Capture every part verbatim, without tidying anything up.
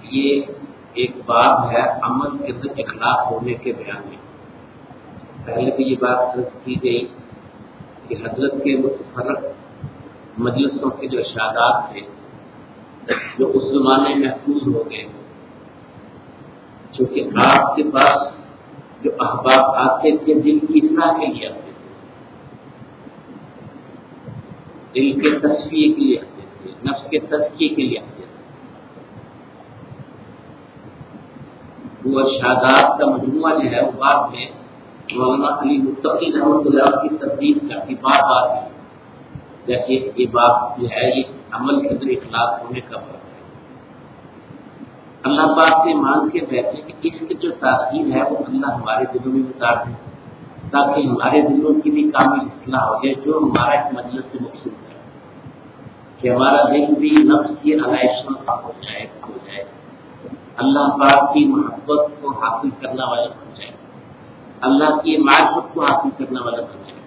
یہ ایک باب ہے عمل کے اندر اخلاص ہونے کے بیان میں۔ پہلے بھی یہ بات درج کی گئی کہ حضرت کے متفرق مجلسوں کے جو ارشادات تھے جو اس زمانے میں محفوظ ہو گئے، چونکہ آپ کے پاس جو احباب آتے تھے دل کی اصلاح کے لیے آتے تھے، دل کے تصفیے کے لیے آتے تھے، نفس کے تزکیے کے لیے آتے تھے، وہ ارشادات کا مجموعہ جو ہے وہ بعد میں مولانا علی متقی رحمۃ اللہ کی تبدیل کرتی بار بار ہے۔ جیسے یہ بات جو ہے یہ عمل کے اندر اخلاص ہونے کا بات ہے۔ اللہ پاک سے مانگ کے بیٹھے کہ اس کی جو تاثیر ہے وہ اللہ ہمارے دلوں میں اتار دے، تاکہ ہمارے دلوں کی بھی کامل اصلاح ہو جائے، جو ہمارا اس مجلس سے مقصود ہے کہ ہمارا دل بھی نفس کی علائشوں سے ہو جائے ہو جائے اللہ پاک کی محبت کو حاصل کرنے والا بن جائے، اللہ کی معرفت کو حاصل کرنے والا بن جائے۔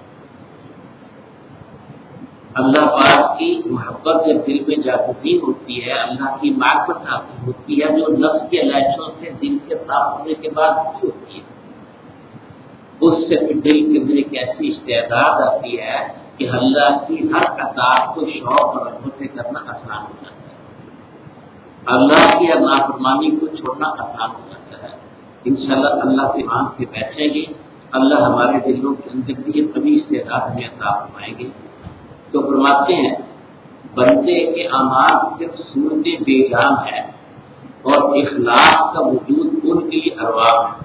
اللہ پاک کی محبت جب دل میں جاگزین ہوتی ہے، اللہ کی معرفت حاصل ہوتی ہے جو نفس کی علائشوں سے دل کے صاف ہونے کے بعد بھی ہوتی ہے، اس سے پھر دل کے اندر ایک ایسی استعداد آتی ہے کہ اللہ کی ہر اطاعت کو شوق اور رغبت سے کرنا آسان ہو جاتا ہے، اللہ کی ہر نافرمانی کو چھوڑنا آسان ہو جاتا ہے۔ انشاءاللہ اللہ سے مانگ کے بیٹھیں گے، اللہ ہمارے دلوں کے اندر بھی یہ کبھی استعداد ہمیں عطا فرمائیں گے۔ تو فرماتے ہیں بندے کے اعمال صرف صورت بے جان ہے اور اخلاص کا وجود ان کے لیے ارواح ہے۔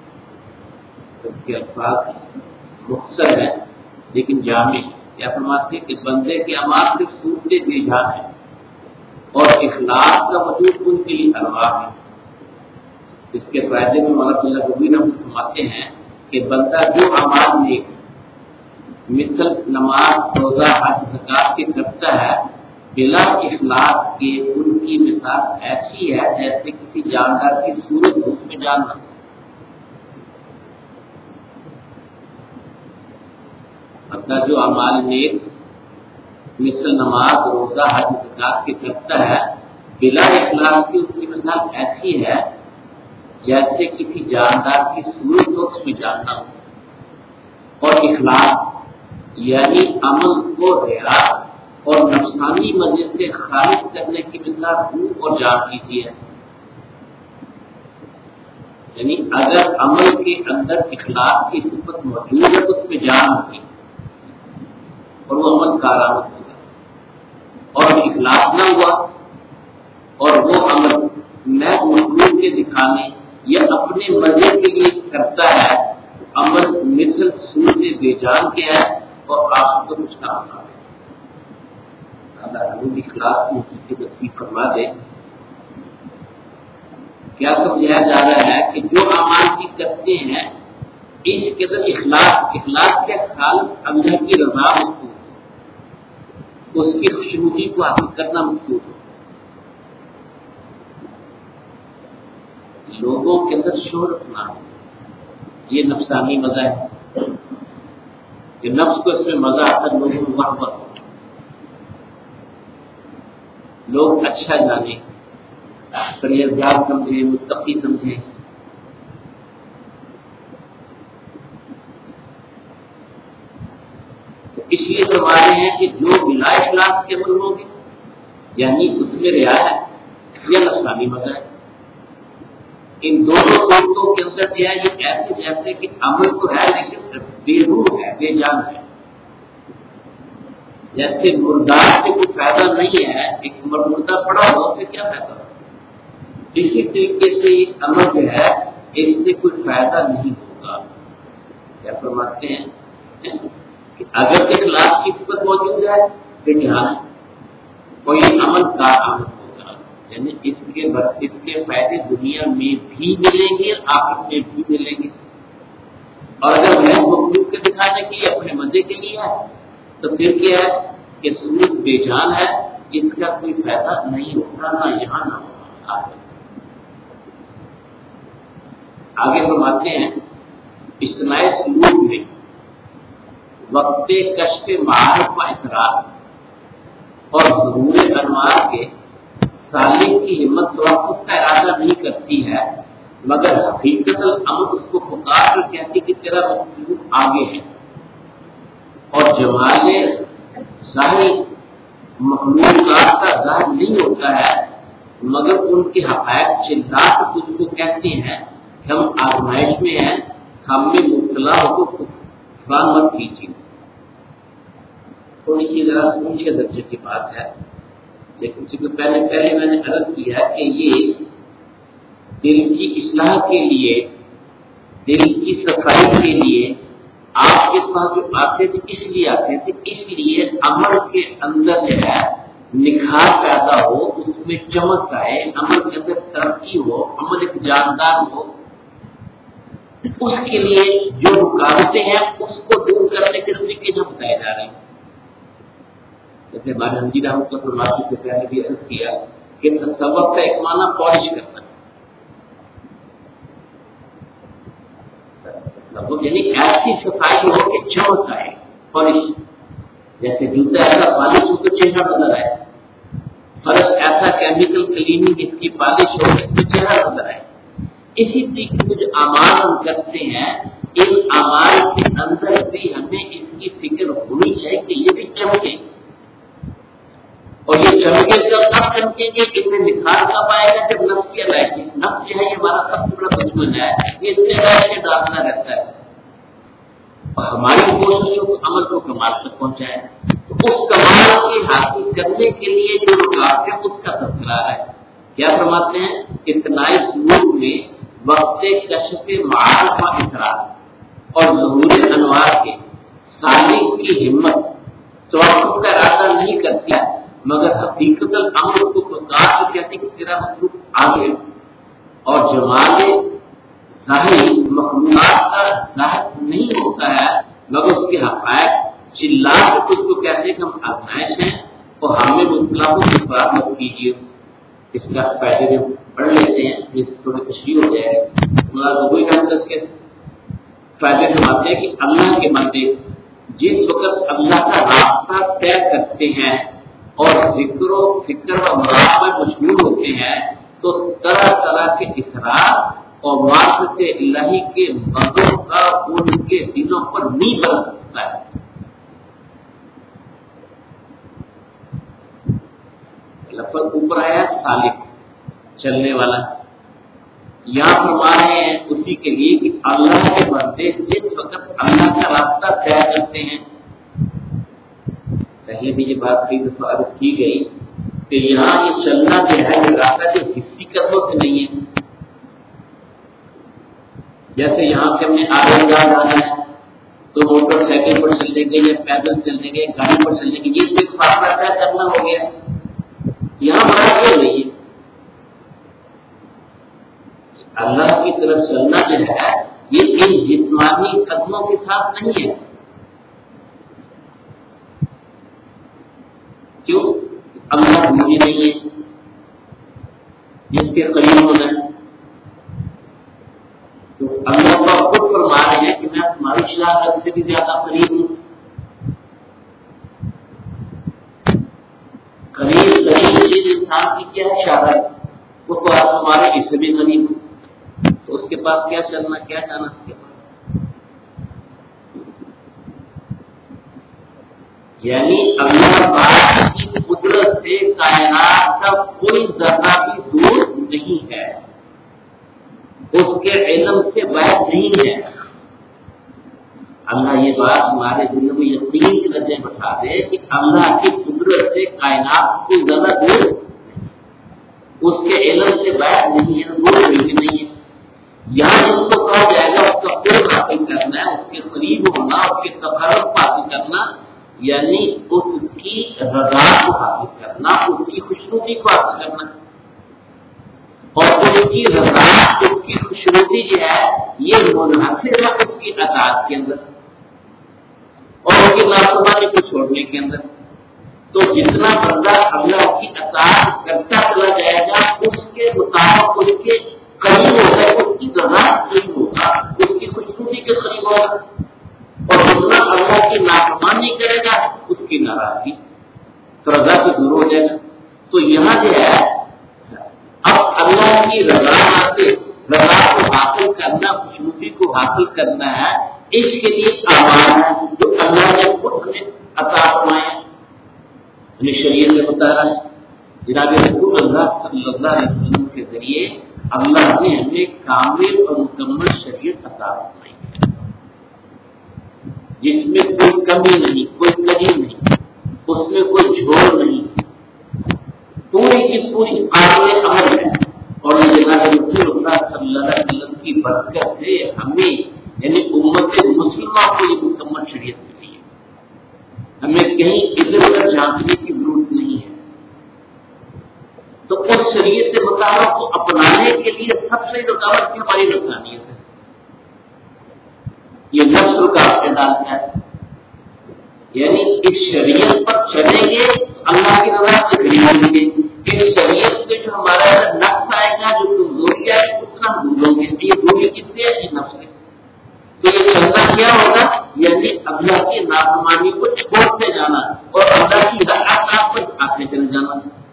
الفاظ مختصر ہے لیکن جامع۔ کیا فرماتے ہیں کہ بندے کے اعمال صرف صورت بے جان ہے اور اخلاص کا وجود ان کے لیے ارواح ہے۔ اس کے فائدے میں مولانا اللہ ربی رحمۃ اللہ فرماتے ہیں کہ بندہ جو اعمال نیک مثل نماز روزہ حج زکات کے کرتا ہے بلا اخلاص کے ان کی مثال ایسی ہے جیسے کسی جاندار کی صورت اس میں جاننا۔ بندہ جو اعمال نیک مثل نماز روزہ حج زکات کے کرتا ہے بلا اخلاص کی ان کی مثال ایسی ہے جیسے کسی جاندار کی صورت ہو اس میں جاننا ہو۔ اور اخلاص یعنی عمل کو ریا اور نفسانی مزے سے خالص کرنے کی مثال روح اور جان کی سی ہے۔ یعنی اگر عمل کے اندر اخلاص کی صفت موجود ہے تو اس میں جان ہوگی اور وہ عمل کارآمد ہوگا، اور اخلاص نہ ہوا اور وہ عمل نئے مخلوق کے دکھانے یا اپنے مزے کے لیے کرتا ہے تو عمل مثل صورت بے جان کے ہے اور آپ کو کچھ نہ ہونا ہے۔ اللہ حضور اخلاص کی نصیب فرما دے۔ کیا سمجھایا جا رہا ہے کہ جو اعمال کی کرتے ہیں اس کے اندر اخلاص اخلاص کے خالص اللہ کی رضا مقصود ہو، اس کی خوشنودی کو حاصل کرنا مقصود ہو، لوگوں کے اندر شہرت نہ ہو، یہ نفسانی مزہ ہے کہ نفس کو اس میں مزہ آتا ہے، لوگوں کو وہاں پر لوگ اچھا جانے، پرہیزگار سمجھیں، متقی سمجھیں۔ تو اس لیے فرماتے ہیں کہ جو بلا اخلاص کے عمل ہوں گے یعنی اس میں ریا ہے یا نفسانی مزہ ہے، ان دونوں صورتوں کے اندر جو ہے یہ ایسے جیسے کہ عمل تو ہے لیکن بے روح ہے، بے جان ہے۔ جیسے مردار سے کوئی فائدہ نہیں ہے، ایک مردہ پڑا ہو اس سے کیا فائدہ؟ اسی طریقے سے یہ عمل جو ہے اس سے کوئی فائدہ نہیں ہوگا۔ کیا فرماتے ہیں کہ اگر اخلاص کی صفت موجود ہے پھر یہاں کوئی عمل کا عمل ہوگا، یعنی اس کے اس کے فائدے دنیا میں بھی ملیں گے آخرت میں بھی ملیں گے۔ اور اگر وہ مخلوق کے دکھانے کے لیے اپنے مزے کے لیے ہے تو پھر کیا ہے کہ صورت بے جان ہے، اس کا کوئی فائدہ نہیں ہوگا، نہ یہاں نہ ہوگا۔ آگے فرماتے ہیں اجتماع سلوک میں وقت کشف معارف و اسرار اور ظہور انوار کے سالک کی ہمت توقف کا ارادہ نہیں کرتی ہے، مگر حقیقت الامر اس کو پکار کر کہتی کہ تیرا مطلوب آگے ہے، اور جمال ظاہر مخلوقات کا ظاہر نہیں ہوتا ہے، مگر ان کے حقائق چلا کر تجھ کو کہتے ہیں کہ ہم آزمائش میں ہیں، ہم میں مبتلا ہو کو کفران مت کیجیے۔ تھوڑی سی ذرا اونچے درجے کی بات ہے، لیکن چونکہ پہلے پہلے میں نے عرض کیا کہ یہ دل کی اصلاح کے لیے، دل کی صفائی کے لیے آپ کے پاس جو آتے تھے اس لیے آتے تھے، اس لیے عمل کے اندر جو ہے نکھار پیدا ہو، اس میں چمک آئے، عمل کے اندر ترقی ہو، عمل ایک جاندار ہو، اس کے لیے جو رکاوٹیں ہیں اس کو دور کرنے کے طریقے جو بتائے جا رہے ہیں۔ جیسے ہمارے حنجی رحمۃ اللہ فرماتے سے پہلے بھی عرض کیا کہ تصوف کا ایک معنی پالش کرنا، تصوف یعنی ایسی صفائی ہو کہ چمک آئے، پالش، جیسے جوتا ایسا پالش ہو تو چہرہ نظر آئے، فرش ایسا کیمیکل کلیننگ اس کی پالش ہو اس میں چہرہ نظر آئے۔ اسی طریقے سے جو اعمال ہم کرتے ہیں، ان اعمال کے اندر بھی ہمیں اس کی فکر ہونی چاہیے کہ یہ بھی چمکے، اور یہ چمکے کب کب چمکیں گے، ان میں نکھار کب آئے گا جب نفس کی علائقی، نفس جو ہے یہ ہمارا سب سے بڑا دشمن ہے، یہ اس میں علائقی ڈالتا رہتا ہے، اور ہماری کوشش اس عمل کو کمال تک پہنچائے، تو اس کمال کی حاصل کرنے کے لیے جو رکاوٹ ہے اس کا تذکرہ ہے۔ کیا فرماتے ہیں؟ اتنائی سلوک میں وقت کشف معارف و اسرار اور ظہور انوار کے سالک کی ہمت توقف کا ارادہ نہیں کرتی ہے، مگر حقیقت الامر کو پکار کے کہتی کہ تیرا مطلوب آگے، اور جمال ظاہر مخلوقات کا ظاہر نہیں ہوتا ہے، مگر اس کے حقائق چلا کے خود کو کہتے ہیں کہ ہم آزمائش ہیں اور ہمیں مبتلا کو کفران مت کیجیے۔ اس کا فائدے میں پڑھ لیتے ہیں، جس سے تھوڑی تشریح ہو جائے گی۔ اس کے فائدے سماتے ہیں کہ اللہ کے بندے جس وقت اللہ کا راستہ طے کرتے ہیں اور ذکر و فکر و مراقبہ میں مشغول ہوتے ہیں، تو طرح طرح کے اسرار اور معرفت الہی کے مزوں کا ان کے دلوں پر نہیں برس سکتا ہے۔ لفظ اوپر آیا سالک، چلنے والا، یہاں فرما رہے ہیں اسی کے لیے کہ اللہ کے بندے جس وقت اللہ کا راستہ طے کرتے ہیں، پہلے بھی یہ بات کئی دفعہ عرض کی گئی کہ یہاں یہ چلنا جو ہے یہ راستہ جو حصی قدموں سے نہیں ہے، جیسے یہاں سے ہم نے آگے جانا ہے تو موٹر سائیکل پر چلنے گے یا پیدل چلنے گے، گاڑی پر چلنے گے، یہ تو ایک فاصلہ طے کرنا ہو گیا۔ یہاں بڑا کیا نہیں ہے، اللہ کی طرف چلنا جو ہے یہ ان جسمانی قدموں کے ساتھ نہیں ہے۔ کیوں؟ اللہ دوری نہیں ہے جس کے قریب ہونا ہے، تو اللہ کو خود فرما رہے ہیں کہ میں تمہاری شہادت سے بھی زیادہ قریب ہوں۔ قریب قریب چیز انسان کی کیا ہے؟ شہادت، وہ تو آپ تمہارے اس سے بھی قریب ہوں، تو اس کے پاس کیا چلنا، کیا جانا اس کے پاس؟ یعنی اللہ پاک کی قدرت سے کائنات کا کوئی ذرہ بھی دور نہیں ہے، اس کے علم سے باہر نہیں ہے۔ اللہ یہ بات ہمارے دل میں یقین کی درجے بتا دے کہ اللہ کی قدرت سے کائنات کوئی ذرہ دور اس کے علم سے باہر نہیں ہے، دور بھی نہیں ہے۔ یہاں جس کو کہا جائے گا اس کا قرب حاصل کرنا ہے، اس کے قریب ہونا، اس کے تقرب حاصل کرنا، یعنی اس کی رضا کو حاصل کرنا، اس کی خوشنودی کو حاصل کرنا، اور اس کی رضا، اس کی خوشنودی جو ہے یہ منحصر ہے اس کی اطاعت کے اندر اور اس کی نافرمانی کو چھوڑنے کے اندر۔ تو جتنا بندہ اللہ کی اطاعت کرتا چلا جائے گا اس کے مطابق اس کے قریب ہوگا، اس کی رضا قریب ہوگا، اس کی خوشنودی کے قریب ہوگا، اور جتنا اللہ کی نافرمانی کرے گا اس کی ناراضگی تو رضا سے دور ہو جائے گا۔ تو یہاں جو ہے کی رضا حاصل رضا کو حاصل کرنا، خوشنودی کو حاصل کرنا ہے، اس کے لیے اعمال ہے جو اللہ نے خود ہمیں عطا فرمایا، ہمیں شریعت میں بتا رہا ہے۔ جناب رسول اللہ صلی اللہ علیہ وسلم کے ذریعے اللہ نے ہمیں کامل اور مکمل شریعت عطا فرمائی ہے، جس میں کوئی کمی نہیں، کوئی کمی نہیں، اس میں کوئی جھوڑ نہیں، پوری کی پوری قابل عمل ہے۔ اور جناب رسول اللہ صلی اللہ علیہ وسلم کی برکت سے ہمیں یعنی امت مسلمہ کو یہ مکمل شریعت ملی ہے، ہمیں کہیں ادھر ادھر جھانکنے کی ضرورت نہیں ہے۔ تو اس شریعت مطابق کو اپنانے کے لیے سب سے رکاوٹ کی ہماری نفسانیت ہے، یہ نفس رکاوٹ ڈالتا ہے، یعنی اس شریعت پر چلیں گے اللہ کی رضا سے قریب ہوں گے، اس شریعت میں جو ہمارا نفس آئے گا، جو کمزوری آئے گی اتنا ہم بھولیں گے۔ یہ دوری کس سے ہے؟ یہ نفس سے۔ تو یہ چلنا کیا ہوگا؟ یعنی اللہ کی نافرمانی کو چھوڑتے جانا اور اللہ کی ہر آکام پر آتے چلے جانا۔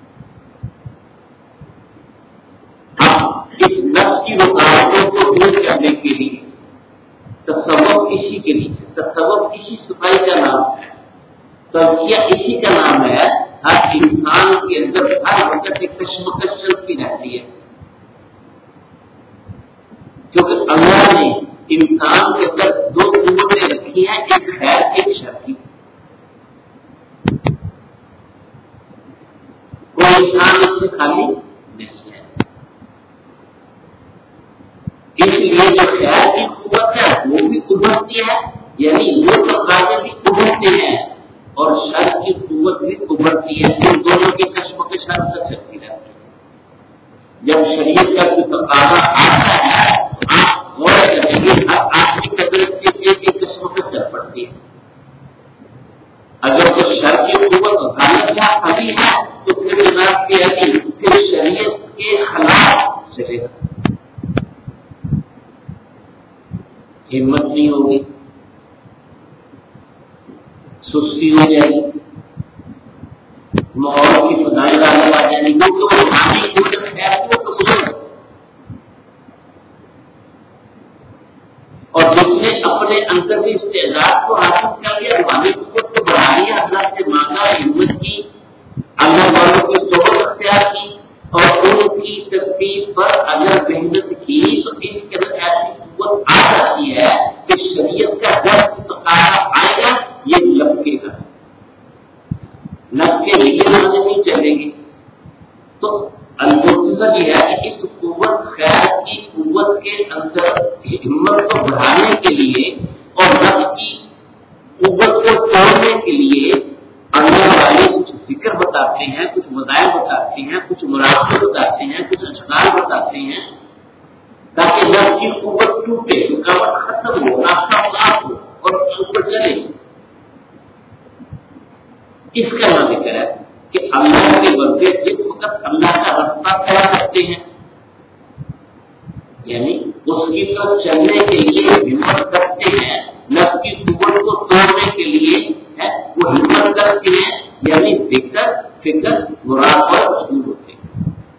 اس نفس کی رکاوٹوں کو دور کرنے کے لیے تصوف اسی کے لیے تصوف اسی صفائی کا نام ہے، تزکیہ اسی کا نام ہے۔ ہر انسان کے اندر ہر وقت ایک کشمکش چلتی رہتی ہے، کیونکہ اللہ نے انسان کے اندر دو قوتیں رکھی ہیں، ایک خیر ایک شر کی۔ کوئی انسان اس سے خالی نہیں ہے، اس لیے جو خیر کی قوت ہے وہ بھی ابھرتی ہے، یعنی وہ تقاضے بھی ابھرتے ہیں اور شر کی قوت بھی ابھرتی ہے، ان دونوں کی کشمکش ہر کر سکتی رہتی ہے۔ جب شریعت کا کوئی تقاضا آتا ہے تو آپ غور کریں گے ہر آدمی قدرت کے لیے بھی کشمکش چل پڑتی ہے۔ اگر وہ شر کی قوت غالب ہے ابھی ہے تو پھر جناب کے علی پھر شریعت کے خلاف چلے گا، ہمت نہیں ہوگی، سستی ہو جائے گی، ماحول کی فضائیں غالب آ جائیں گی، کیونکہ وہ حامی خیر کو کمزور ہے۔ اور جس نے اپنے اندر کی استعداد کو حاصل کر لیا، روحانی قوت کو بڑھا لیا، اللہ سے مانگا، ہمت کی، اللہ والوں کی صحبت اختیار کی اور ان کی ترتیب پر اگر محنت کی تو اس کے اندر ایسی قوت آ جاتی ہے کہ شریعت کا جب تقاضا آئے گا یہ لپکے گا، لپ کے لیے نہیں چلیں گے۔ تو المرتضی یہ ہے کہ اس قوت خیر کی قوت کے اندر ہمت کو بڑھانے کے لیے اور نفس کی قوت کو توڑنے کے لیے اللہ والے کچھ ذکر بتاتے ہیں، کچھ مذاہب بتاتے ہیں، کچھ مراقبے بتاتے ہیں، کچھ اشکال بتاتے ہیں، تاکہ نفس کی قوت ٹوٹے، رکاوٹ ختم ہو، راستہ صاف ہو اور اوپر چلے۔ اس کا یہ ذکر ہے کہ اللہ کے بندے جس وقت اللہ کا راستہ طے کرتے ہیں، یعنی اس کی طرف چلنے کے لیے ہمت کرتے ہیں، نفس کی قوت کو توڑنے کے لیے ہے وہ ہمت کرتے ہیں، یعنی فکر فکر مراقبہ مشغول ہوتے ہیں،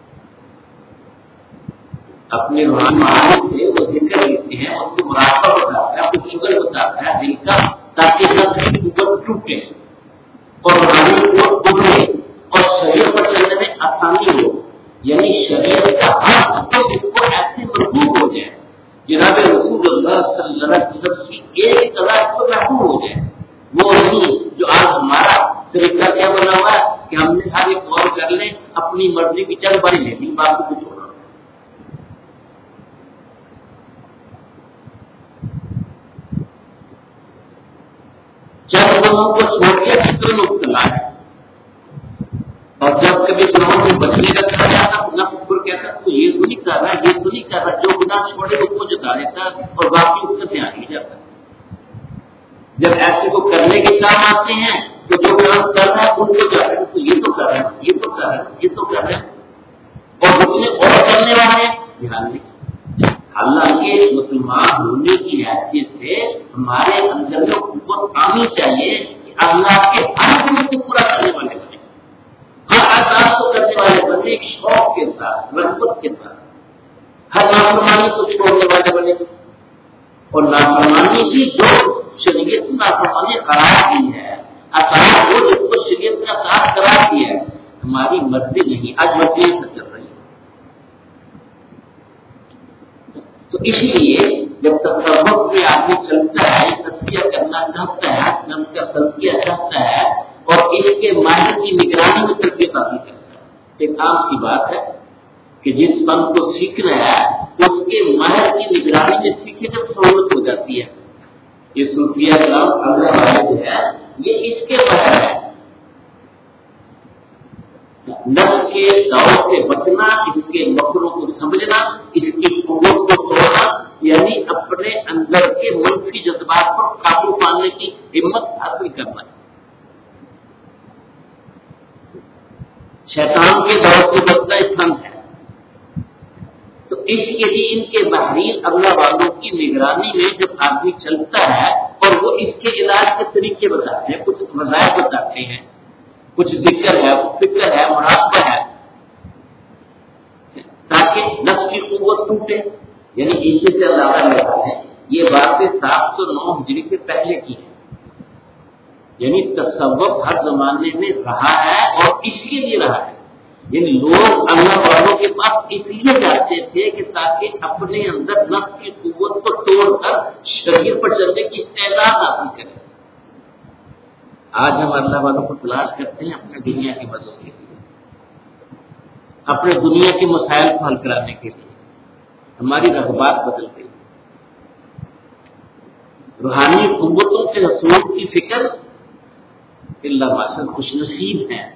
اپنے روحانی معارف سے وہ ذکر لیتے ہیں، اس کو مراقبہ بتاتا ہے، کچھ شکر بتاتا ہے دل کا، تاکہ نفس کی قوت ٹوٹے اور روحانی قوت ابھرے اور شریعت پر چلنے میں آسانی ہو، یعنی شریعت کا ہر حکم اس کو ایسے مرغوب ہو جائے، جناب رسول اللہ صلی اللہ علیہ وسلم کی ایک طرح کو محبوب ہو جائے۔ وہ نہیں جو آج ہمارا طریقہ کیا بنا ہوا ہے کہ ہم نے سارے غور کر لیں، اپنی مرضی کی چند باری لے لی، بات کو چھوڑا۔ چند لوگوں کو چھوڑ کے کتنے لوگ چلا ہے، اور جب کبھی گناہوں سے بچنے کا کہا جاتا نفس پر کہتا تو یہ تو نہیں کر رہا، یہ تو نہیں کر رہا، جو گناہ چھوڑے اس کو جتا دیتا اور باقی اس کا دھیان نہیں جاتا۔ جب ایسے کو کرنے کے کام آتے ہیں تو جو کام کر رہا ہے ان کو جاتا ہے تو یہ تو کر رہے ہیں، یہ تو کر رہے ہیں، یہ تو کر رہے ہیں، اور جتنے اور کرنے والے ہیں دھیان نہیں۔ حالانکہ مسلمان ہونے کی حیثیت سے ہمارے اندر جو قوت آنی چاہیے کہ اللہ کے ہر حکم کو پورا کرنے والے بنے، ہر آزاد کو کرنے والے بندے ایک شوق کے ساتھ، رغبت کے ساتھ، ہر نافرمانی کو چھوڑنے والے بنے گا، اور نافرمانی کی جو شریعت نافرمانی قرار دی ہے، اطاعت وہ جس کو شریعت نے اطاعت قرار دیا ہے، ہماری مرضی نہیں، آج مرضی سے چل رہی ہے۔ تو اسی لیے جب تصوف میں آدمی چلتا ہے، تزکیہ کرنا چاہتا ہے، نفس کا تزکیہ چاہتا ہے اور اس کے ماہر کی نگرانی میں تربیت حاصل کرتا ہے، ایک عام سی بات ہے کہ جس فن کو سیکھنا ہے اس کے ماہر کی نگرانی میں سیکھے تو سہولت ہو جاتی ہے۔ یہ صوفیہ کرام اللہ والے جو ہے یہ اس کے ماہر ہے، نفس کے دور سے بچنا، اس کے مکروں کو سمجھنا، اس کی قوت کو توڑنا، یعنی اپنے اندر کے منفی جذبات پر قابو پانے کی ہمت حاصل کرنا۔ شیطان کے دور سے بچنا اس فن ہے۔ تو اس کے لیے ان کے بحرین اللہ والوں کی نگرانی میں جب آدمی چلتا ہے اور وہ اس کے علاج کے طریقے بتاتے ہیں، کچھ وظائف بتاتے ہیں، کچھ ذکر ہے، فکر ہے، مراقبہ ہے، تاکہ نفس کی قوت ٹوٹے، یعنی عیسیٰ سے اللہ لگا ہے۔ یہ باتیں سات سو نو ہجری سے پہلے کی ہے، یعنی تصوف ہر زمانے میں رہا ہے اور اس کے لیے رہا ہے، یعنی لوگ اللہ والوں کے پاس اس لیے جاتے تھے کہ تاکہ اپنے اندر نفس کی قوت کو توڑ کر شریعت پر چلنے کی استعداد حاصل کریں۔ آج ہم اللہ والوں کو تلاش کرتے ہیں اپنے دنیا کی مدد کے لیے، اپنے دنیا کے مسائل کو حل کرانے کے لیے، ہماری رغبات بدل گئی، روحانی قوتوں کے حصول کی فکر اللہ ماشاء خوش نصیب ہیں۔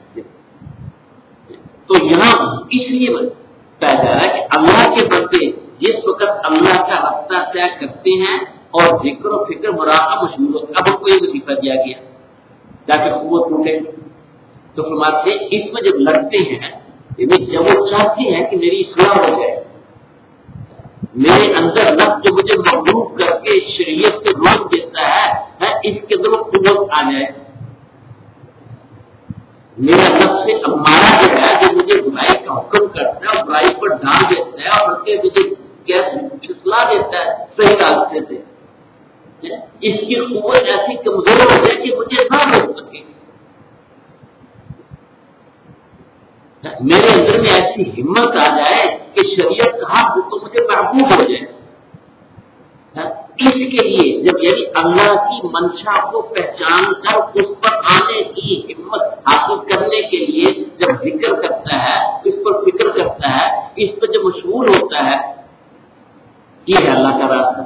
تو یہاں اس لیے بتایا جا رہا ہے کہ اللہ کے بندے جس وقت اللہ کا راستہ طے کرتے ہیں اور ذکر و فکر مراقبہ مشغول ہوتا ہے، اب کوئی وظیفہ دیا گیا تاکہ قوت ٹوٹے، تو فرماتے ہیں اس میں جب لڑتے ہیں، یعنی جب وہ چاہتے ہیں کہ میری اصلاح ہو جائے، میرے اندر نفس جو مجھے مغلوب کر کے شریعت سے روک دیتا ہے، اس کے اندر قوت آ جائے، میرا نفس سے امارہ جو ہے جو مجھے برائی کا حکم کرتا ہے اور برائی پر ڈال دیتا ہے اور مجھے پھسلا دیتا ہے صحیح راستے سے، اس کی قوت ایسی کمزور ہو جائے کہ مجھے نہ روک سکے، میرے اندر میں ایسی ہمت آ جائے کہ شریعت کہا تو مجھے محبوب ہو جائے۔ اس کے لیے جب یعنی اللہ کی منشا کو پہچان کر اس پر آنے کی ہمت حاصل کرنے کے لیے جب ذکر کرتا ہے، اس پر فکر کرتا ہے، اس پر جب مشغول ہوتا ہے، یہ ہے اللہ کا راستہ،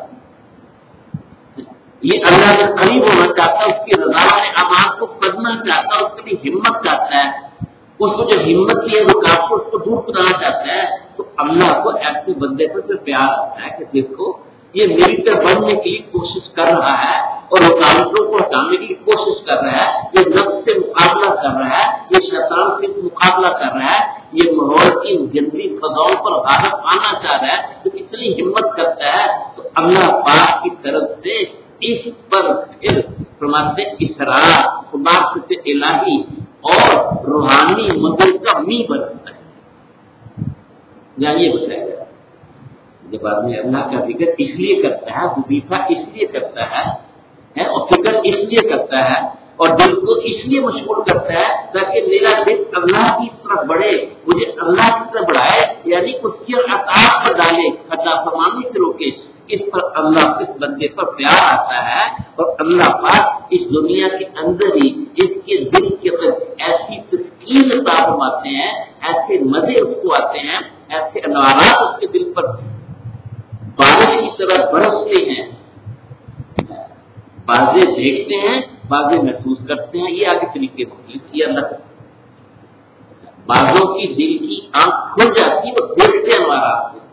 یہ اللہ کے قریب ہونا چاہتا ہے، اس کی رضا والے اعمال کو کرنا چاہتا ہے، اس کے لیے ہمت چاہتا ہے، اس کو جو ہمت کی ہے وہ کافی اس کو دور کرانا چاہتا ہے، تو اللہ کو ایسے بندے پر پھر پیار آتا ہے کہ دیکھو یہ میری طرح بننے کی کوشش کر رہا ہے اور رکاوٹوں کو ہٹانے کی کوشش کر رہا ہے، یہ نفس سے مقابلہ کر رہا ہے، یہ شیطان سے مقابلہ کر رہا ہے، یہ ماحول کی گندی فضاؤں پر غالب آنا چاہ رہا ہے، تو اتنی ہمت کرتا ہے، تو اللہ پاک کی طرف سے اس پر فرماتے اسرار خباست الہی اور روحانی مدد کا می برستا ہے۔ یہاں یہ بتایا جائے جب آدمی اللہ کا ذکر اس لیے کرتا ہے، وظیفہ اس لیے کرتا ہے اور فکر اس لیے کرتا ہے اور دل کو اس لیے مشغول کرتا ہے تاکہ میرا دل اللہ کی طرف بڑھے، مجھے اللہ کی طرف بڑھائے، یعنی اس کی اطاعت پر ڈالے، نافرمانی سے روکے، اس پر اللہ اس بندے پر پیار آتا ہے اور اللہ پاک اس دنیا کے اندر ہی اس کے دل کے اندر ایسی تسکین عطا فرماتے ہیں، ایسے مزے اس کو آتے ہیں، ایسے انوارات اس کے دل پر بارش کی طرح برستے ہیں، بازے دیکھتے ہیں، بازے محسوس کرتے ہیں، یہ آگے طریقے مختلف کیا اللہ بازوں کی دل کی آنکھ کھل جاتی ہے، وہ دیکھتے ہیں انوارات کو،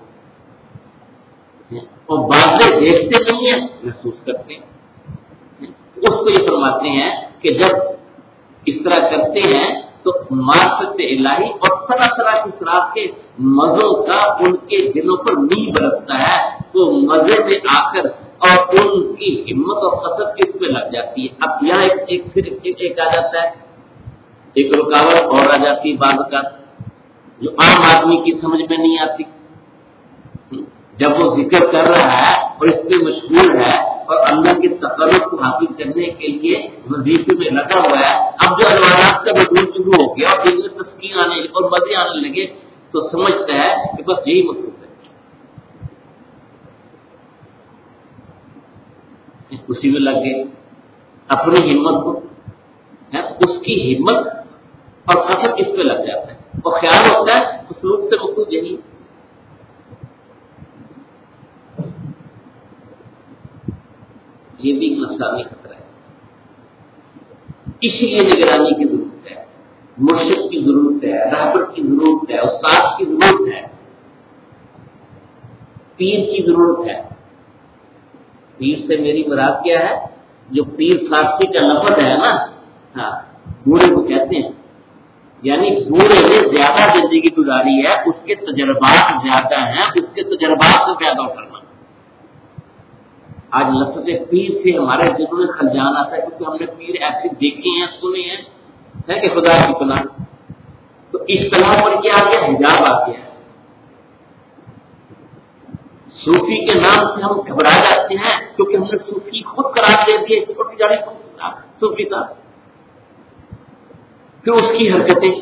اور بازے دیکھتے نہیں ہیں، محسوس کرتے ہیں۔ اس کو یہ فرماتے ہیں کہ جب اس طرح کرتے ہیں تو معرفت الہی اور طرح طرح کی طرح کے مزوں کا ان کے دلوں پر می برستا ہے، تو مزے میں آ کر اور ان کی ہمت اور قصد اس پہ لگ جاتی ہے۔ اب یہاں ایک ایک پھر ایک, ایک آ جاتا ہے، ایک رکاوٹ اور آ جاتی ہے بعض کا جو عام آدمی کی سمجھ میں نہیں آتی، جب وہ ذکر کر رہا ہے اور اس میں مشغول ہے اور اللہ کے تقرب کو حاصل کرنے کے لیے وظیفے میں لگا ہوا ہے، اب جو انوارات کا بدول شروع ہو گیا اور دل میں تسکین آنے اور مزے آنے لگے تو سمجھتا ہے کہ بس یہی مقصود ہے، اسی میں لگ گئے اپنی ہمت کو، اس کی ہمت اور اثر کس پہ لگ جاتا ہے اور خیال ہوتا ہے اسلوب سے مقصود یہی۔ یہ بھی نقصانی خطرہ ہے، اس لیے نگرانی کی ضرورت ہے، مرشد کی ضرورت ہے، رہبر کی ضرورت ہے، استاد کی ضرورت ہے، پیر کی ضرورت ہے۔ پیر سے میری مراد کیا ہے؟ جو پیر فارسی کا لفظ ہے نا، ہاں بوڑھے کو کہتے ہیں، یعنی بوڑھے نے زیادہ زندگی گزاری ہے، اس کے تجربات زیادہ ہیں، اس کے تجربات کو پیدا کرنا۔ آج لفظ پیر سے ہمارے دلوں میں خلجان آتا ہے کیونکہ ہم نے پیر ایسے دیکھے ہیں، سنے ہیں، ہے کہ خدا کی پناہ۔ تو اصطلاح پر کیا آ گیا؟ حجاب آ گیا ہے۔ صوفی کے نام سے ہم گھبرا جاتے ہیں کیونکہ ہم نے صوفی خود قرار دے دیے، چھوٹی جاڑی صوفی صاحب، پھر اس کی حرکتیں،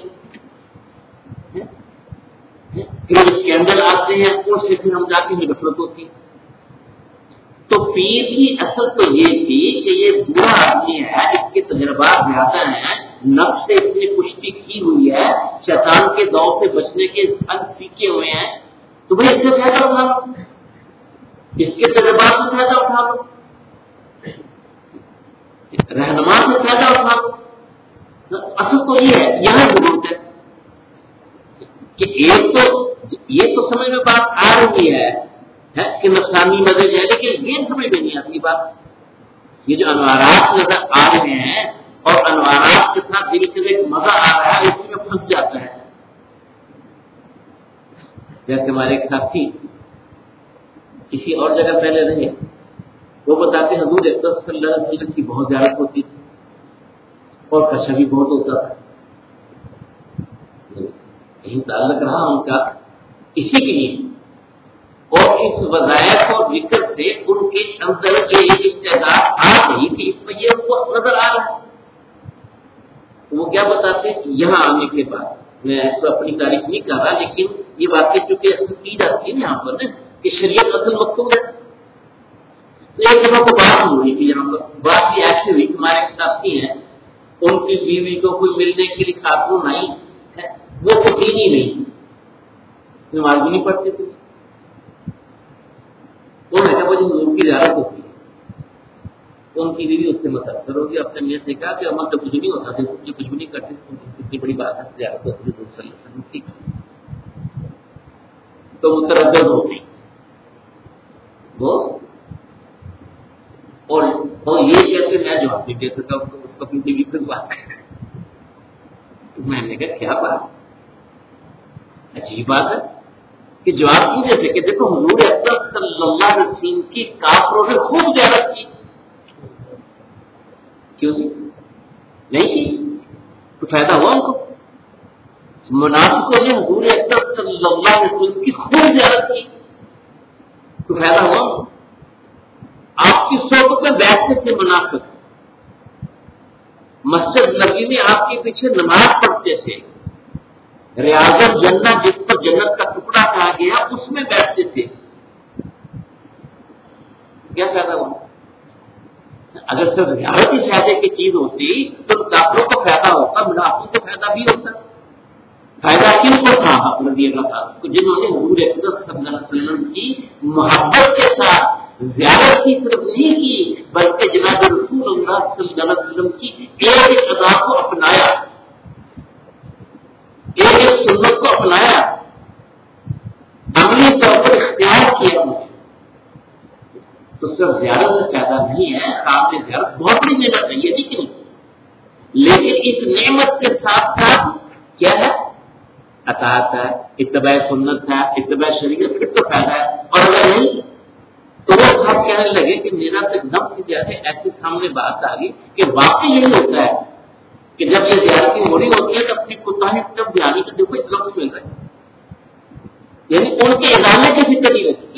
پھر اسکینڈل آتے ہیں، اس سے پھر ہم جا کے نفرت ہوتی ہے۔ تو پیر کی اصل تو یہ تھی کہ یہ برا آدمی ہے، اس کے تجربات زیادہ ہیں، نفس سے اتنی پشتی کی ہوئی ہے، شیطان کے دور سے بچنے کے فن سیکھے ہوئے ہیں، تو بھائی اس سے فائدہ اٹھا لو، اس کے تجربات سے فائدہ اٹھا لو، رہنما سے فائدہ اٹھا لو۔ اصل تو یہ ہے، یہاں ضرورت ہے کہ ایک تو یہ تو سمجھ میں بات آ رہی ہے کہ نقصانی مزید ہے، لیکن یہ سمجھ میں نہیں آتی بات، یہ جو انوارات نظر آ رہے ہیں اور انوارات کے ساتھ دل کے ایک مزہ آ رہا ہے، اسی میں پھنس جاتا ہے۔ جیسے ہمارے ایک ساتھی کسی اور جگہ پہلے رہے، وہ بتاتے ہیں حضور اکرم صلی اللہ علیہ وسلم کی بہت زیارت ہوتی تھی اور خشا بھی بہت ہوتا تھا، کہیں تعلق رہا ان کا اسی کے لیے، اور اس وظائف اور ذکر سے ان کے اندر یہ استعداد آ گئی کہ اس میں یہ ان کو نظر آ رہا ہے۔ وہ کیا بتاتے ہیں؟ یہاں آنے کے بعد میں تو اپنی تعریف نہیں کر رہا، لیکن یہ باتیں چونکہ کی جاتی ہے یہاں پر کہ شریعت اصل مقصود ہے۔ تو ایک دفعہ کو بات ہوئی تھی، یہاں پر بات بھی ایسی ہوئی، ہمارے ساتھی ہیں، ان کی بیوی کو کوئی ملنے کے لیے خاتون آئی ہے، وہ تو دین ہی نہیں، نماز بھی نہیں پڑھتے تھے، وہ میں مجھے حضور کی زیارت ہوتی ہے، تو ان کی بیوی اس سے متاثر ہوگی، اپنے نیت سے کہا کہ عمل تو کچھ نہیں ہوتا، جو کچھ بھی نہیں کرتے، اتنی بڑی بات ہے زیارت ہوتی ہے حضور صلی اللہ علیہ وسلم کی، تو متردد ہو گئی وہ، اور وہ یہ کہتے میں جواب نہیں دے سکا اس کو اپنی بیوی پر بات کر، میں نے کہا کیا بات، عجیب بات ہے کہ جواب کیوں دے سکے؟ دیکھو حضور اکرم صلی اللہ علیہ وسلم کی کافروں نے خوب زیارت کی، کیوں نہیں کی؟ تو فائدہ ہوا ان کو؟ منافقوں نے حضور اکرم صلی اللہ علیہ وسلم کی خوب زیارت کی، تو فائدہ ہوا؟ آپ کی صحبت میں بیٹھتے تھے منافق، مسجد نبی میں آپ کے پیچھے نماز پڑھتے تھے، ریاض الجنہ جس پر جنت کا ٹکڑا کہا گیا اس میں بیٹھتے تھے، کیا فائدہ ہوا؟ اگر صرف زیارت ہی فائدے کی چیز ہوتی تو کافروں کو فائدہ ہوتا، منافقوں کو فائدہ بھی ہوتا۔ فائدہ کیوں کو صحابہ رضی اللہ عنہ کو، جنہوں نے حضور اکرم صلی اللہ علیہ وسلم کی محبت کے ساتھ زیارت کی صرف نہیں کی بلکہ جناب رسول اللہ صلی اللہ علیہ وسلم کی ایک ایک ادا کو اپنایا، ایک ایک سنت کو اپنایا، عملی طور پر اختیار کیا انہوں نے۔ تو صرف زیارت سے فائدہ نہیں ہے، آپ نے زیارت بہت بڑی نعمت ہے، یہ نہیں، لیکن اس نعمت کے ساتھ ساتھ کیا ہے؟ اطاعت ہے، اتباع سنت ہے، اتباع شریعت، پھر تو فائدہ ہے، اور اگر نہیں تو وہ سب کہنے لگے کہ میرا تو دم کی جیسے ایسے سامنے بات آ گئی کہ واقعی یہی ہوتا ہے کہ جب یہ زیادتی ہو رہی ہوتی ہے تو اپنی کوتاہی جب دھیانی کا دیکھو اتنا کچھ مل رہا ہے، یعنی ان کے ادارے کی فکر نہیں ہوتی،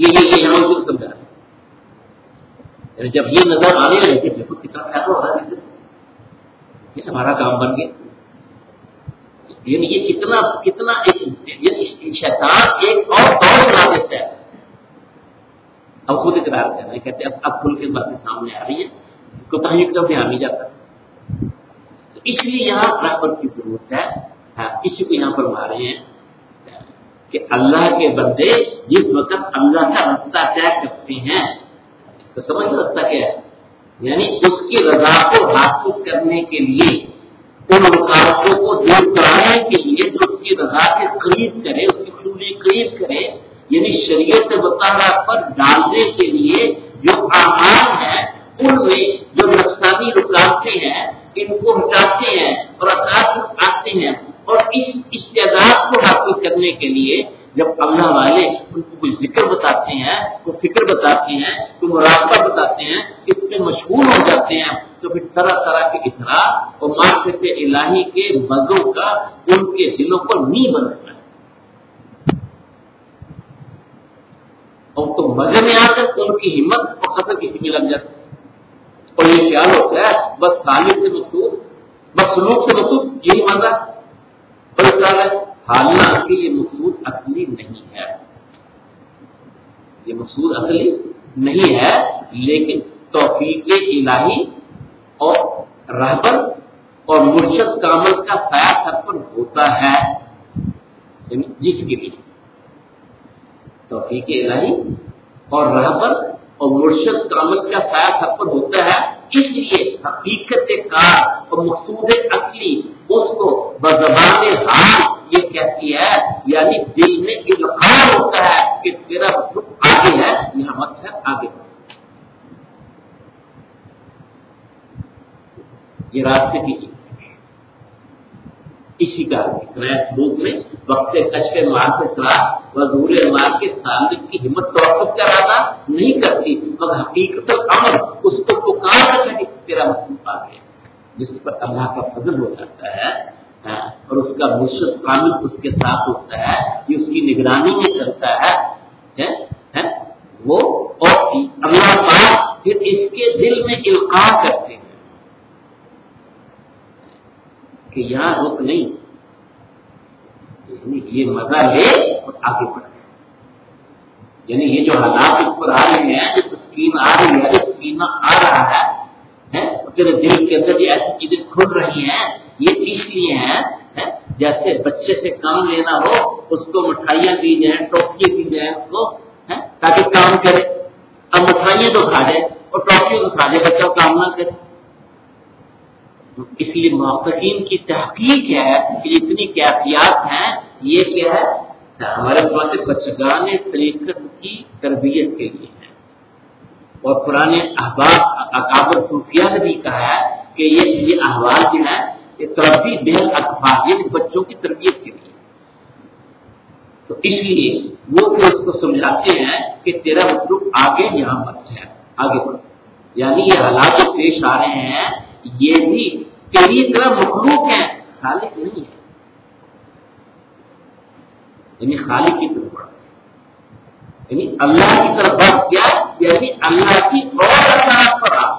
یہ یہ یہ یہاں سے سمجھا رہے جب یہ نظر آنے لگے کہ دیکھو کتنا فائدہ ہو رہا ہے یہ ہمارا کام بن گیا. یعنی یہ کتنا کتنا ایک شیطان ایک اور دور بنا دیتا ہے. اب خود اقرار کر رہے ہیں کہتے اب اب کھل کے باتیں سامنے آ رہی ہے کوتاہیوں کی طرف دھیان نہیں جاتا. تو اس لیے یہاں رہبر کی ضرورت ہے. ہاں اسی کو یہاں پر مار رہے ہیں کہ اللہ کے بندے جس وقت اللہ کا راستہ طے کرتے ہیں تو سمجھ راستہ کیا ہے یعنی اس کی رضا کو حاصل کرنے کے لیے ان رکاوٹوں کو دور کرانے کے لیے جو اس کی رضا کے قریب کرے اس کی خوبی قریب کرے یعنی شریعت مطالعہ پر ڈالنے کے لیے جو اعمال ہیں ان میں جو نقصانی رکاوٹیں ہیں ان کو ہٹاتے ہیں اور اثرات آتے ہیں اور اس استعداد کو حاصل کرنے کے لیے جب اللہ والے ان کو کوئی ذکر بتاتے ہیں کوئی فکر بتاتے ہیں کوئی مراقبہ بتاتے ہیں اس میں مشغول ہو جاتے ہیں تو پھر طرح طرح کے اسرار اور معرفت الہی کے مزوں کا ان کے دلوں پر نہیں برسنا ہے. اور تو مزے میں آ کر ان کی ہمت اور قدر کسی میں لگ جاتی ہے اور یہ خیال ہوتا ہے بس سالے سے مقصود بس سلوک سے مقصود یہی مزہ اور خیال ہے. حالانکہ یہ مقصود اصلی نہیں ہے یہ مقصود اصلی نہیں ہے لیکن توفیق الہی اور رہبر اور مرشد کامل کا سایہ سر پر ہوتا ہے یعنی جس کے لیے توفیق الہی اور رہبر اور مرشد کامل کا سایہ سر پر ہوتا ہے. اس لیے حقیقت کار اور مقصود اصلی اس کو بزبان حال یہ کہتی ہے یعنی دل میں القاء ہوتا ہے کہ تیرا مطلب آگے ہے یہاں مت ہے آگے یہ راستے کی چیز اسی کا سلوک میں وقت کشف مار کے ساتھ وزور مار کے سامنے کی ہمت توقف کا ارادہ نہیں کرتی مگر حقیقت امر اس کو پکار کرنے کی تیرا مطلب آ گیا جس پر اللہ کا فضل ہو جاتا ہے اور اس کا مرشد کامل اس کے ساتھ ہوتا ہے یہ اس کی نگرانی میں چلتا ہے وہ اور اللہ پاک پھر اس کے دل میں القاء کرتے ہیں کہ یہاں رک نہیں یعنی یہ مزہ لے اور آگے بڑھے یعنی یہ جو حالات اس پر آ رہے ہیں جو تسکین آ رہی ہے جو سکینہ آ رہا ہے تیرے دل کے اندر یہ ایسی چیزیں کھل رہی ہیں یہ اس لیے ہیں جیسے بچے سے کام لینا ہو اس کو مٹھائیاں دی جائیں ٹافیاں دی جائیں اس کو تاکہ کام کرے. اب مٹھائیاں تو کھا جائے اور ٹافیاں تو کھا جائے بچہ کام نہ کرے. اس لیے محققین کی تحقیق ہے کہ جتنی کیفیات ہیں یہ کیا ہے ہمارے پاس بچگان طریقت کی تربیت کے لیے ہے اور پرانے احباب اکابر صوفیہ نے بھی کہا ہے کہ یہ یہ احوال جو ہے یہ تربی بہل اطفال یعنی بچوں کی تربیت کے لیے. تو اس لیے وہ پھر اس کو سمجھاتے ہیں کہ تیرا مطلب آگے یہاں مت ہے آگے بڑھ یعنی یہ حالات جو پیش آ رہے ہیں یہ بھی تیری طرح مخلوق ہیں خالق نہیں ہے یعنی خالق کی طرف بڑھ یعنی اللہ کی طرف بڑھ کیا یعنی اللہ کی اور اثرات پر آ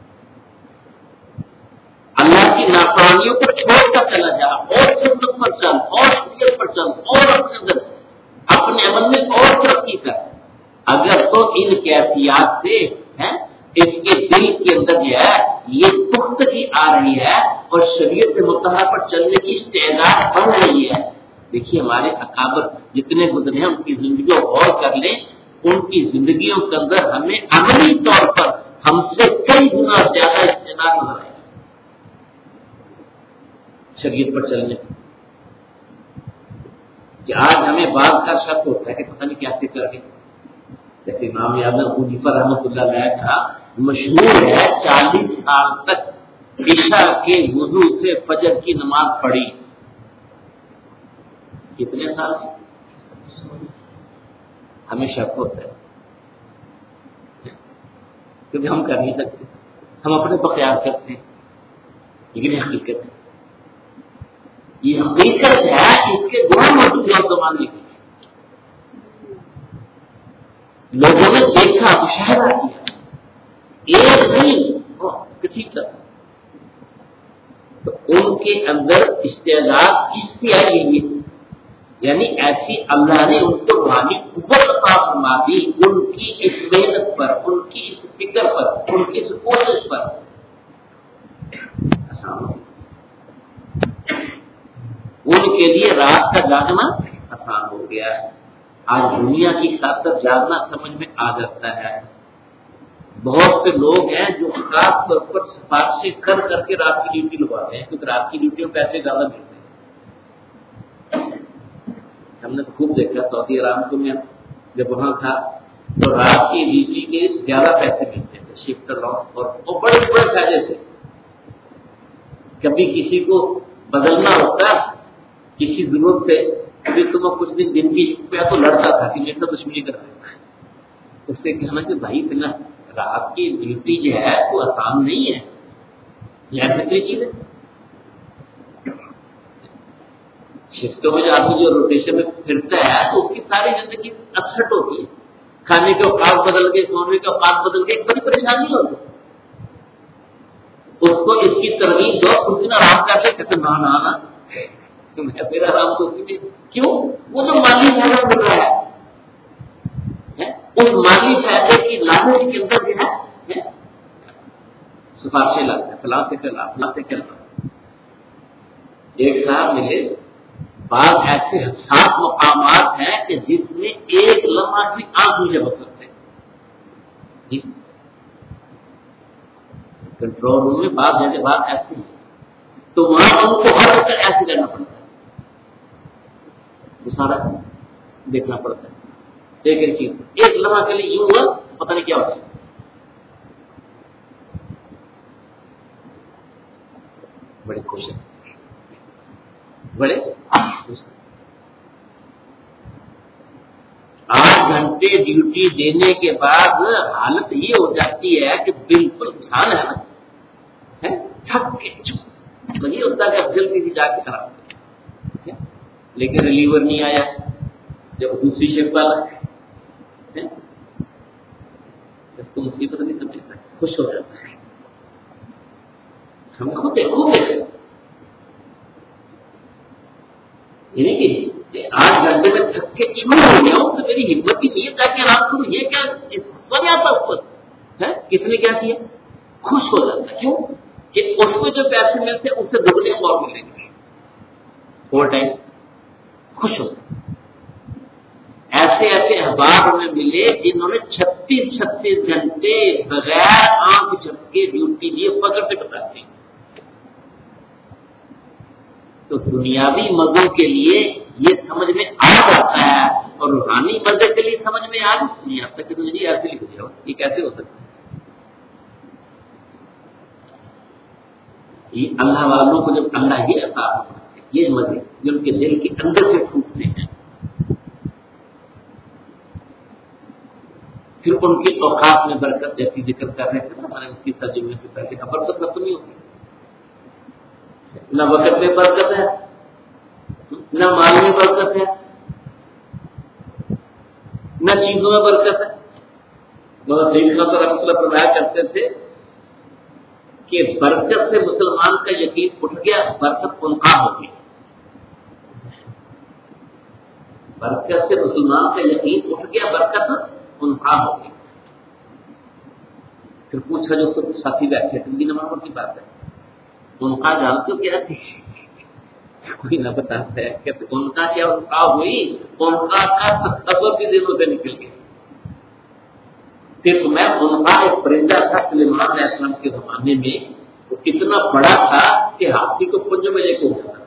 اللہ کی نافرمانیوں کو چھوڑ کر چلا جا اور سنت پر چل اور شریعت پر چل اور اپنے اندر اپنے عمل میں اور ترقی کر. اگر تو ان کیفیات سے ہے اس کے دل کے اندر جو ہے یہ پختگی آ رہی ہے اور شریعت مطالعہ پر چلنے کی استعداد بڑھ رہی ہے. دیکھیے ہمارے اکابر جتنے گزرے ہیں ان کی زندگیوں غور کر لیں ان کی زندگیوں کے اندر ہمیں عملی طور پر ہم سے کئی گنا زیادہ استعداد نظر آئے شریعت پر چلنے کی. کہ آج ہمیں بعض کا شک ہوتا ہے کہ پتہ نہیں کیسے کر کے جیسے امام اعظم ابو حنیفہ رحمۃ اللہ علیہ کا مشہور ہے چالیس سال تک عشاء کے وضو سے فجر کی نماز پڑھی. کتنے سال سے ہمیں شک ہوتا ہے کیونکہ ہم کر نہیں سکتے ہم اپنے پر قیاس کرتے ہیں لیکن حقیقت ہے یہ حقیقت ہے اس کے دونوں موجود زمانے کی لوگوں نے دیکھا، مشاہدہ کیا، ایک نہیں کسی طرح، تو ان کے اندر استعداد کس سے آئی ہوئی، یعنی ایسی اللہ نے ان کو روحانی قوت عطا فرما دی، ان کی اس محنت پر، ان کی اس فکر پر، ان کی اس کوشش پر آسان ہو، ان کے لیے رات کا جاگنا آسان ہو گیا ہے۔ آج دنیا کی خاطر جاگنا سمجھ میں آ جاتا ہے۔ بہت سے لوگ ہیں جو خاص طور پر سفارشیں کر کر کے رات کی ڈیوٹی لگواتے ہیں، کیونکہ رات کی ڈیوٹی میں پیسے زیادہ ملتے ہیں۔ ہم نے خوب دیکھا سعودی عرب میں جب وہاں تھا تو رات کی ڈیوٹی کے زیادہ پیسے ملتے تھے، شفٹ لاس، اور وہ بڑے بڑے فائدے تھے۔ کبھی کسی کو بدلنا ہوتا کسی ضرورت سے، کبھی تم کچھ دن دن کی پہ تو لڑتا تھا کہ میرے سے دشمنی کر رہا ہے، اس سے کہنا کہ بھائی اتنا رات کی ڈیوٹی جو ہے وہ آسان نہیں ہے، یہ فکری چیز ہے۔ شفٹوں میں آدمی جو روٹیشن میں پھرتا ہے تو اس کی ساری زندگی اپسٹ ہوتی ہے، کھانے کے اوقات بدل گئے، سونے کے اوقات بدل گئے، ایک بڑی پریشانی ہوتی ہے۔ اس کو اس کی ترغیب دو، کچھ دن آرام کرتے کہتے نہ نہ نہ میں پھر آرام کو کیوں، وہ تو مالی فائدہ مل رہا ہے، اس مالی فائدے کی لالچ کے اندر جو ہے سفارشیں لاتے ہیں، فلاں سے کہنا فلاں سے کہنا۔ ایک صاحب ملے، بعض ایسے حساس مقامات ہیں کہ جس میں ایک لمحہ بھی آنکھ نہیں جھپک سکتے، جی کنٹرول روم میں بعض جگہ بات ایسی ہے تو وہاں ان کو ہر وقت ایسے کرنا پڑتا ہے، وہ سارا دیکھنا پڑتا ہے۔ ایک ایک چیز ایک لمحہ کے لیے یوں ہوا پتہ نہیں کیا ہوتا ہے۔ بڑے خوش ہیں، بڑے خوش ہیں۔ آٹھ گھنٹے ڈیوٹی دینے کے بعد حالت یہ ہو جاتی ہے کہ بالکل انسان ہے نا تھک کے نہیں ہوتا کہ اب جلدی بھی جا کے خراب، لیکن ریلیور نہیں آیا، جب دوسری شفٹ والا اس کو مصیبت نہیں سمجھتا، خوش ہو جاتا ہے۔ ہم خود دیکھو گے یعنی کہ آٹھ گھنٹے میں تھک کے کیوں ہو گیا ہوں تو میری ہمت ہی نہیں ہے جا کے آرام کروں، یہ کیا سو جاتا اس پر، کس نے کیا کیا، خوش ہو جاتا۔ کیوں کہ اس کو جو پیسے ملتے ہیں اس سے دگنے اور ملیں گے، فور ٹائم خوش ہو۔ ایسے ایسے احباب ہمیں ملے جنہوں نے چھتیس چھتیس گھنٹے بغیر آنکھ جھپکے ڈیوٹی دیے، فخر سے بتاتے ہیں۔ تو دنیاوی مزوں کے لیے یہ سمجھ میں آ جاتا ہے، اور روحانی مزے کے لیے سمجھ میں آ جاتی ہے، اب تک کہ ایسے لکھ دیا یہ کیسے ہو سکتا ہے۔ یہ اللہ والوں کو جب اللہ ہی عطا فرماتے ہیں یہ مزے جو ان کے دل کے اندر سے پھوٹتے ہیں، پھر ان کی اوقات میں برکت، جیسی ذکر کر رہے تھے نا ہمارے اس کی ترجمے سے پہلے، برکت ختم نہیں ہوگی، نہ وقت میں برکت ہے، نہ مال میں برکت ہے، نہ چیزوں میں برکت ہے۔ مگر سیدنا تو رحمۃ اللہ فرمایا کرتے تھے کہ برکت سے مسلمان کا یقین اٹھ گیا، برکت خونخواہ ہوگی۔ برکت سے مسلمان کا یقین اٹھ گیا، برکت خونخواہ ہوگی۔ پھر پوچھا جو سب ساتھی بیٹھے تھے بھی نماز کی بات ہے، خونخواہ جانتے ہو کیا تھی؟ کوئی نہ بتاتا ہے کہ ان کا کیا خونخواہ ہوئی، خونخواہ کا تصور بھی دنوں سے نکل گیا۔ پھر میں خونخواہ ایک پرندہ تھا سلیمان علیہ السلام کے زمانے میں، وہ اتنا بڑا تھا کہ ہاتھی کو پنجوں میں لے کے اٹھا تھا۔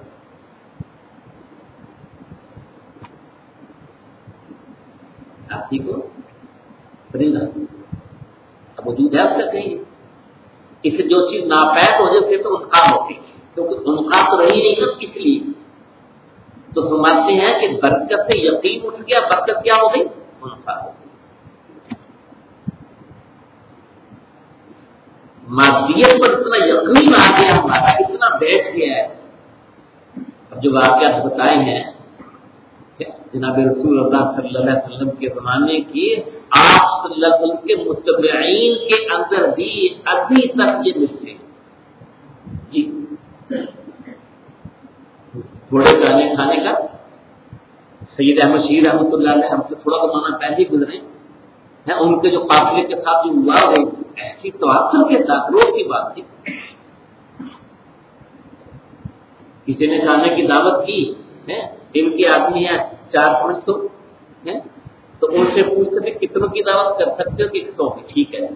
ہاتھی کو پرندہ اب وجود ہے اس کا کہیں، اسے جو چیز ناپید ہو جائے تو انقا ہوتی، کیونکہ انقا تو رہی نہیں نا، اس لیے تو سمجھتے ہیں کہ برکت سے یقین اٹھ گیا، برکت کیا ہو گئی، انقا ہو گئی۔ مادیت پر اتنا یقین آ گیا ہمارا، اتنا بیٹھ گیا ہے۔ اب جو واقعات بتائے ہیں جناب رسول اللہ صلی اللہ علیہ وسلم کے زمانے کی، آپ صلی اللہ علیہ وسلم کے متبعین کے اندر بھی ابھی تک یہ ملتے جی تھوڑے گانے کھانے کا سید احمد شہید رحمۃ اللہ علیہ ہم سے تھوڑا زمانہ پہلے گزرے ہیں، ان کے جو قافلے کے ساتھ جو ہوا وہ ایسی تواتر کے ساتھ روز کی بات تھی. کسی نے کھانے کی دعوت کی ہے، ان کے آدمی ہیں چار پانچ سو ہے، تو ان سے پوچھتے تھے کتنوں کی دعوت کر سکتے ہو کہ ایک سو کی. ٹھیک ہے.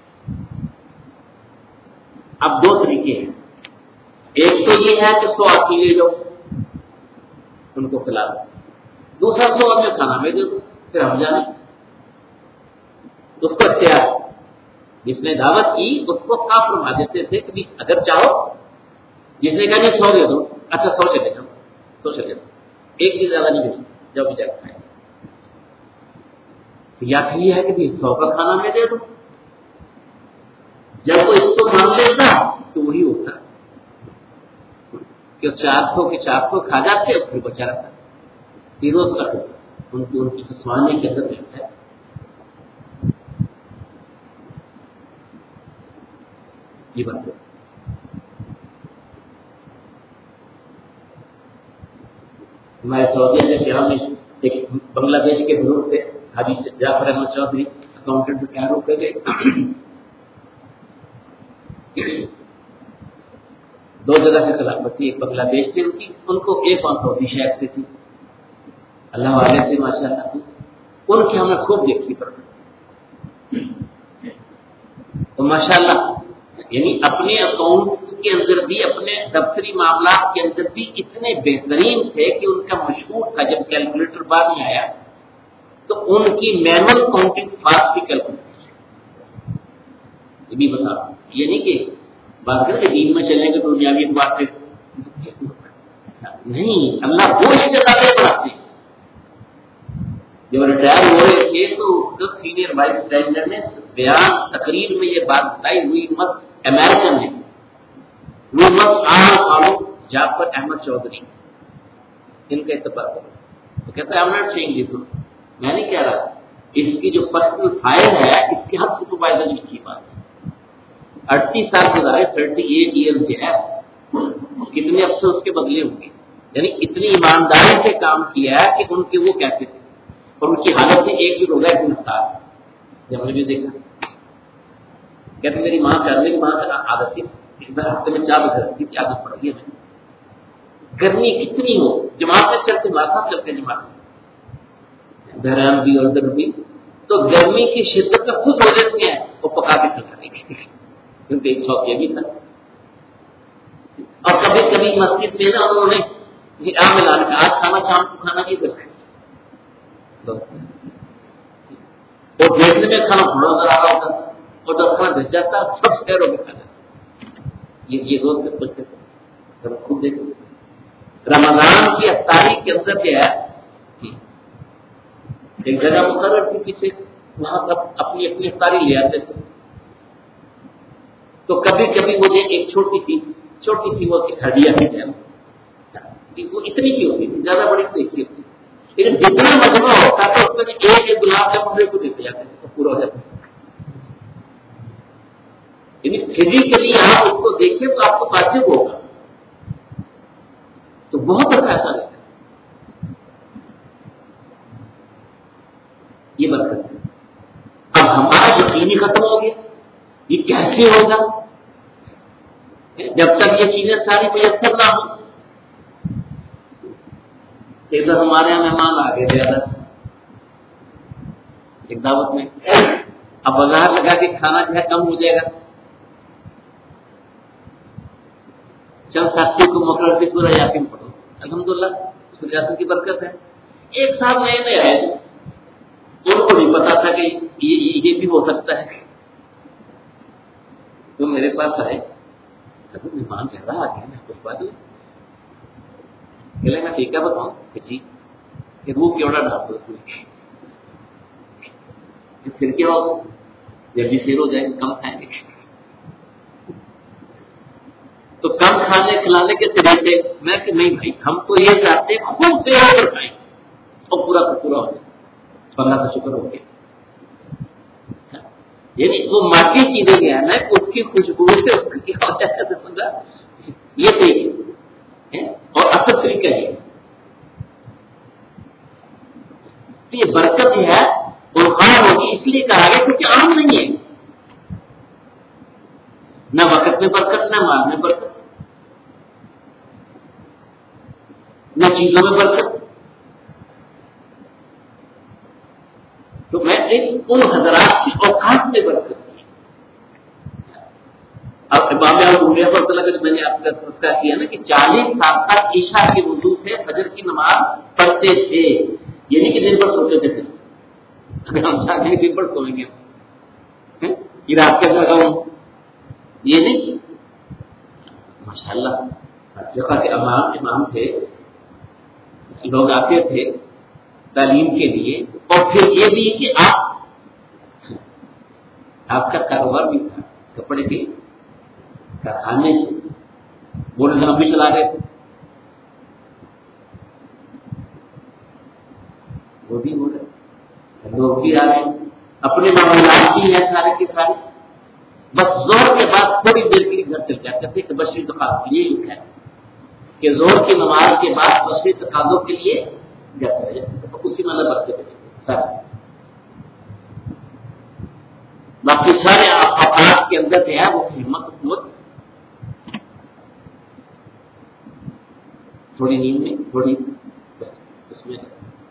اب دو طریقے ہیں، ایک تو یہ ہے کہ سو آدمی لے جاؤ ان کو کھلا دو، دوسرا سو ہمیں کھانا میں دے دو پھر ہم جانے. اس کو اختیار جس نے دعوت کی اس کو صاف فرما دیتے تھے کہ اگر چاہو جس نے کہا جی سو دے دو، اچھا سو چلے جاؤ، سو چلے جاؤ، ایک بھی زیادہ نہیں بھیجو جب بھی جاتا ہے. یا پھر یہ ہے کہ سو کا کھانا میں دے دو. جب وہ اس کو مان لیتا تو وہی ہوتا کہ چار سو کے چار سو کھا جاتے اور پھر بچا رہتا. روز کا ان کی ان کی سسوانے کے اندر ملتا ہے. یہ بات ہے. ہمارے سعودیہ میں بہار میں ایک بنگلہ دیش کے بزرگ تھے حاجی جعفر احمد چودھری، اکاؤنٹنٹ میں کیا روک گئے. دو جگہ سے خلافت تھی، ایک بنگلہ دیش تھی ان کی، ان کو ایک اور سعودی شہر سے تھی. اللہ والے سے ماشاء اللہ ان کی ہم نے خوب دیکھی پر تو ماشاء اللہ یعنی اپنے اکاؤنٹ کے اندر بھی اپنے دفتری معاملات کے اندر بھی اتنے بہترین تھے کہ ان کا مشہور تھا. جب کیلکولیٹر بعد میں آیا تو ان کی مینول کاؤنٹنگ فاسٹ کی کیلکولیٹر یہ بھی بتا یہ نہیں کہ بات کریں کہ دین میں چلیں گے تو دنیاوی اعتبار سے نہیں، اللہ وہ جگہ بڑھاتے ہیں. جب ریٹائر ہو رہے تھے تو اس کا سینئر وائس پریزیڈنٹ نے بیان تقریر میں یہ بات بتائی ہوئی مس امریکن نے وہ مس آل جعفر احمد چودھری ان کا اتفاق تو کہتا ہے I'm not saying this. میں نہیں کہہ رہا، اس کی جو پرسنل فائل ہے اس کے ہم سپروائزر نے لکھی بات ہے. اڑتیس سال گزارے تھرٹی ایٹ ایئر سے ہے، کتنے افسر اس کے بدلے ہوں گے. یعنی اتنی ایمانداری سے کام کیا ہے کہ ان کے وہ کہتے تھے اور ان کی حالت میں ایک بھی ہو گیا گرفتار. جب ہم نے بھی دیکھا کہتے میری ماں چاہ میری ماں کا عادت تھی ہفتے میں چار بجے رکھتی تھی، عادت پڑ گئی ہے. گرمی کتنی ہو جماعت میں چلتے ماتا چلتے جماعت بحران بھی اور ادھر بھی تو گرمی کی شدت میں خود ہو جاتی ہیں وہ پکا کے کھلا دیں گے کیونکہ ایک شوق یہ بھی تھا. اور کبھی کبھی مسجد میں نا انہوں نے آم لانے کا آج کھانا شام کو کھانا نہیں کرتے اور دیکھنے میں کھانا تھوڑا نظر آ رہا ہوتا تھا اور جب کھانا بھیج جاتا سب شہروں میں کھانا یہ یہ روز میں کچھ سے خوب دیکھو. رمضان کی افطاری کے اندر کیا ہے ایک جگہ مقرر تھی پیچھے وہاں سب اپنی اپنی افطاری لے آتے تھے. تو کبھی کبھی مجھے ایک چھوٹی سی چھوٹی سی وہ ہڈیاں تھی وہ اتنی سی ہوتی تھی، زیادہ بڑی تو ایک ہی ہوتی تھی. لیکن جتنا مجموعہ ہوتا تھا اس میں ایک ایک گلاب جامن کو دیتے جاتے تھے تو پورا ہو جاتا تھا. یعنی فزیکلی آپ اس کو دیکھیں تو آپ کو تعجب ہوگا تو بہت اچھا ایسا لگتا ہے. یہ بات کرتے ہیں. اب ہمارا یقین ہی ختم ہو گیا یہ کیسے ہوگا جب تک یہ چیزیں ساری میسر نہ ہوں. ایک بار ہمارے یہاں مہمان آ گئے زیادہ ایک دعوت میں، اب بازار لگا کے کھانا جو ہے کم ہو جائے گا. چند ساتھی کو مقرر کی سورہ یاسین پڑھو، الحمدللہ سورہ یاسین کی برکت ہے. ایک صاحب نئے نئے آئے ان کو نہیں پتا تھا کہ یہ, یہ بھی ہو سکتا ہے. تو میرے پاس آئے مہمان زیادہ آ گیا میں کچھ بات نہیں میں ٹھیک ہے بتاؤں کہ جی کہ روح کیوڑا ڈال دو اس میں پھر کیا ہوگا جب بھی سیر ہو جائے گا کم کھائیں گے. تو کم کھانے کھلانے کے طریقے میں کہ نہیں بھائی ہم تو یہ چاہتے خود سے ہو کر کھائیں اور پورا کا پورا ہو جائے. اللہ کا شکر ہو گیا یعنی وہ مادی چیزیں گیا نا اس کی خوشبو سے اس کا کیا ہو جاتا ہے سمجھا؟ یہ طریقے اور اصل طریقہ ہے یہ برکت ہے برخار ہوگی اس لیے کہا گیا کیونکہ عام نہیں ہے، نہ وقت میں برکت نہ مال میں برکت نہ چیزوں میں برکت. تو میں ان حضرات کی اوقات میں برکت کی. اب امام اعظم پر لگا میں نے آپ کا تذکرہ کیا نا کہ چالیس سال تک عشاء کے وضو سے فجر کی نماز پڑھتے تھے، یہ نہیں کہ دن بھر سوتے تھے. اگر ہم چاہتے ہیں دن بھر سوئیں گے یہ رات کے لگا ہوں یہ نہیں. ماشاء اللہ ہر جگہ کے امام امام تھے، لوگ آتے تھے تعلیم کے لیے. اور پھر یہ بھی کہ آپ آپ کا کاروبار بھی تھا، کپڑے کے کارخانے سے وہ نظام بھی چلا رہے تھے، وہ بھی ہو رہے، لوگ بھی آ رہے ہیں، اپنے معاملات بھی ہیں سارے کے سارے. بس زور کے بعد تھوڑی دیر کے لیے گھر چل جاتے تھے کہ بشری تقاضوں یہ لکھا ہے کہ زور کی نماز کے بعد بشری تقاضوں کے لیے گھر چلے جاتے تھے. اسی مطلب رکھتے تھے سارے. باقی سارے افراد کے اندر جو ہے وہ ہمت قوت تھوڑی نیند میں تھوڑی اس میں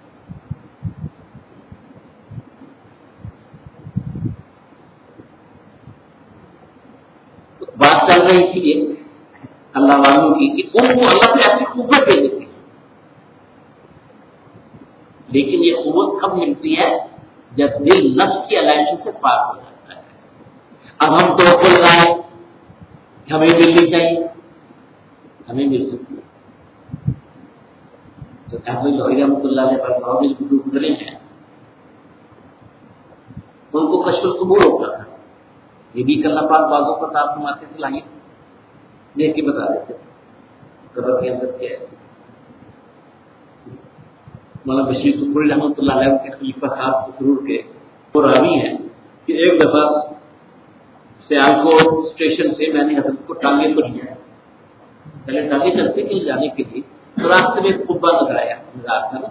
بات چل رہی تھی یہ اللہ والوں کی کہ ان کو اللہ سے ایسی قوت دے دیتی ہے. لیکن یہ قوت کب ملتی ہے؟ جب دل نفس کی علائشوں سے پاک ہو جاتا ہے. اب ہم تو کھل رہا ہے ہمیں ملنی چاہیے، ہمیں مل سکتی ہے. تو رحمۃ اللہ علیہ پر گزرے ہیں ان کو کشف القبور ہوتا تھا. یہ بھی اللہ پاک بازوں پر آپ فرماتے صلاحیت دیکھ کے بتا دیتے قبر کے اندر کیا ہے. مولانا بشیر قصوری رحمۃ اللہ علیہ کے خلیفہ خاص مسرور کے وہ راوی ہیں کہ ایک دفعہ سیالکوٹ اسٹیشن سے میں نے حضرت کو ٹانگے پر لیا ہے. پہلے ٹانگے چلتے کہیں جانے کے لیے تو راستے میں قبا نظر آیا مزاج تھا نا.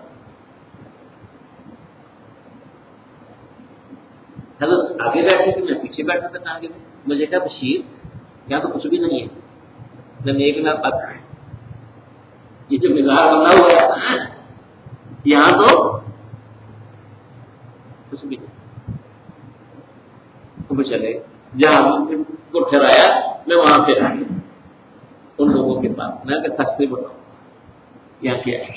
حضرت آگے بیٹھے تھے میں پیچھے بیٹھا تھا ٹانگے میں. مجھے کہا بشیر یہاں تو کچھ بھی نہیں ہے، نہ نیک نہ بد، یہ جو مزاج بنا ہوا ہے یہاں تو کچھ بھی نہیں. وہ چلے جہاں کو ٹھہرایا میں وہاں پہ آ گیا ان لوگوں کے پاس. میں کہ سچ سے بتاؤں یہاں کیا ہے.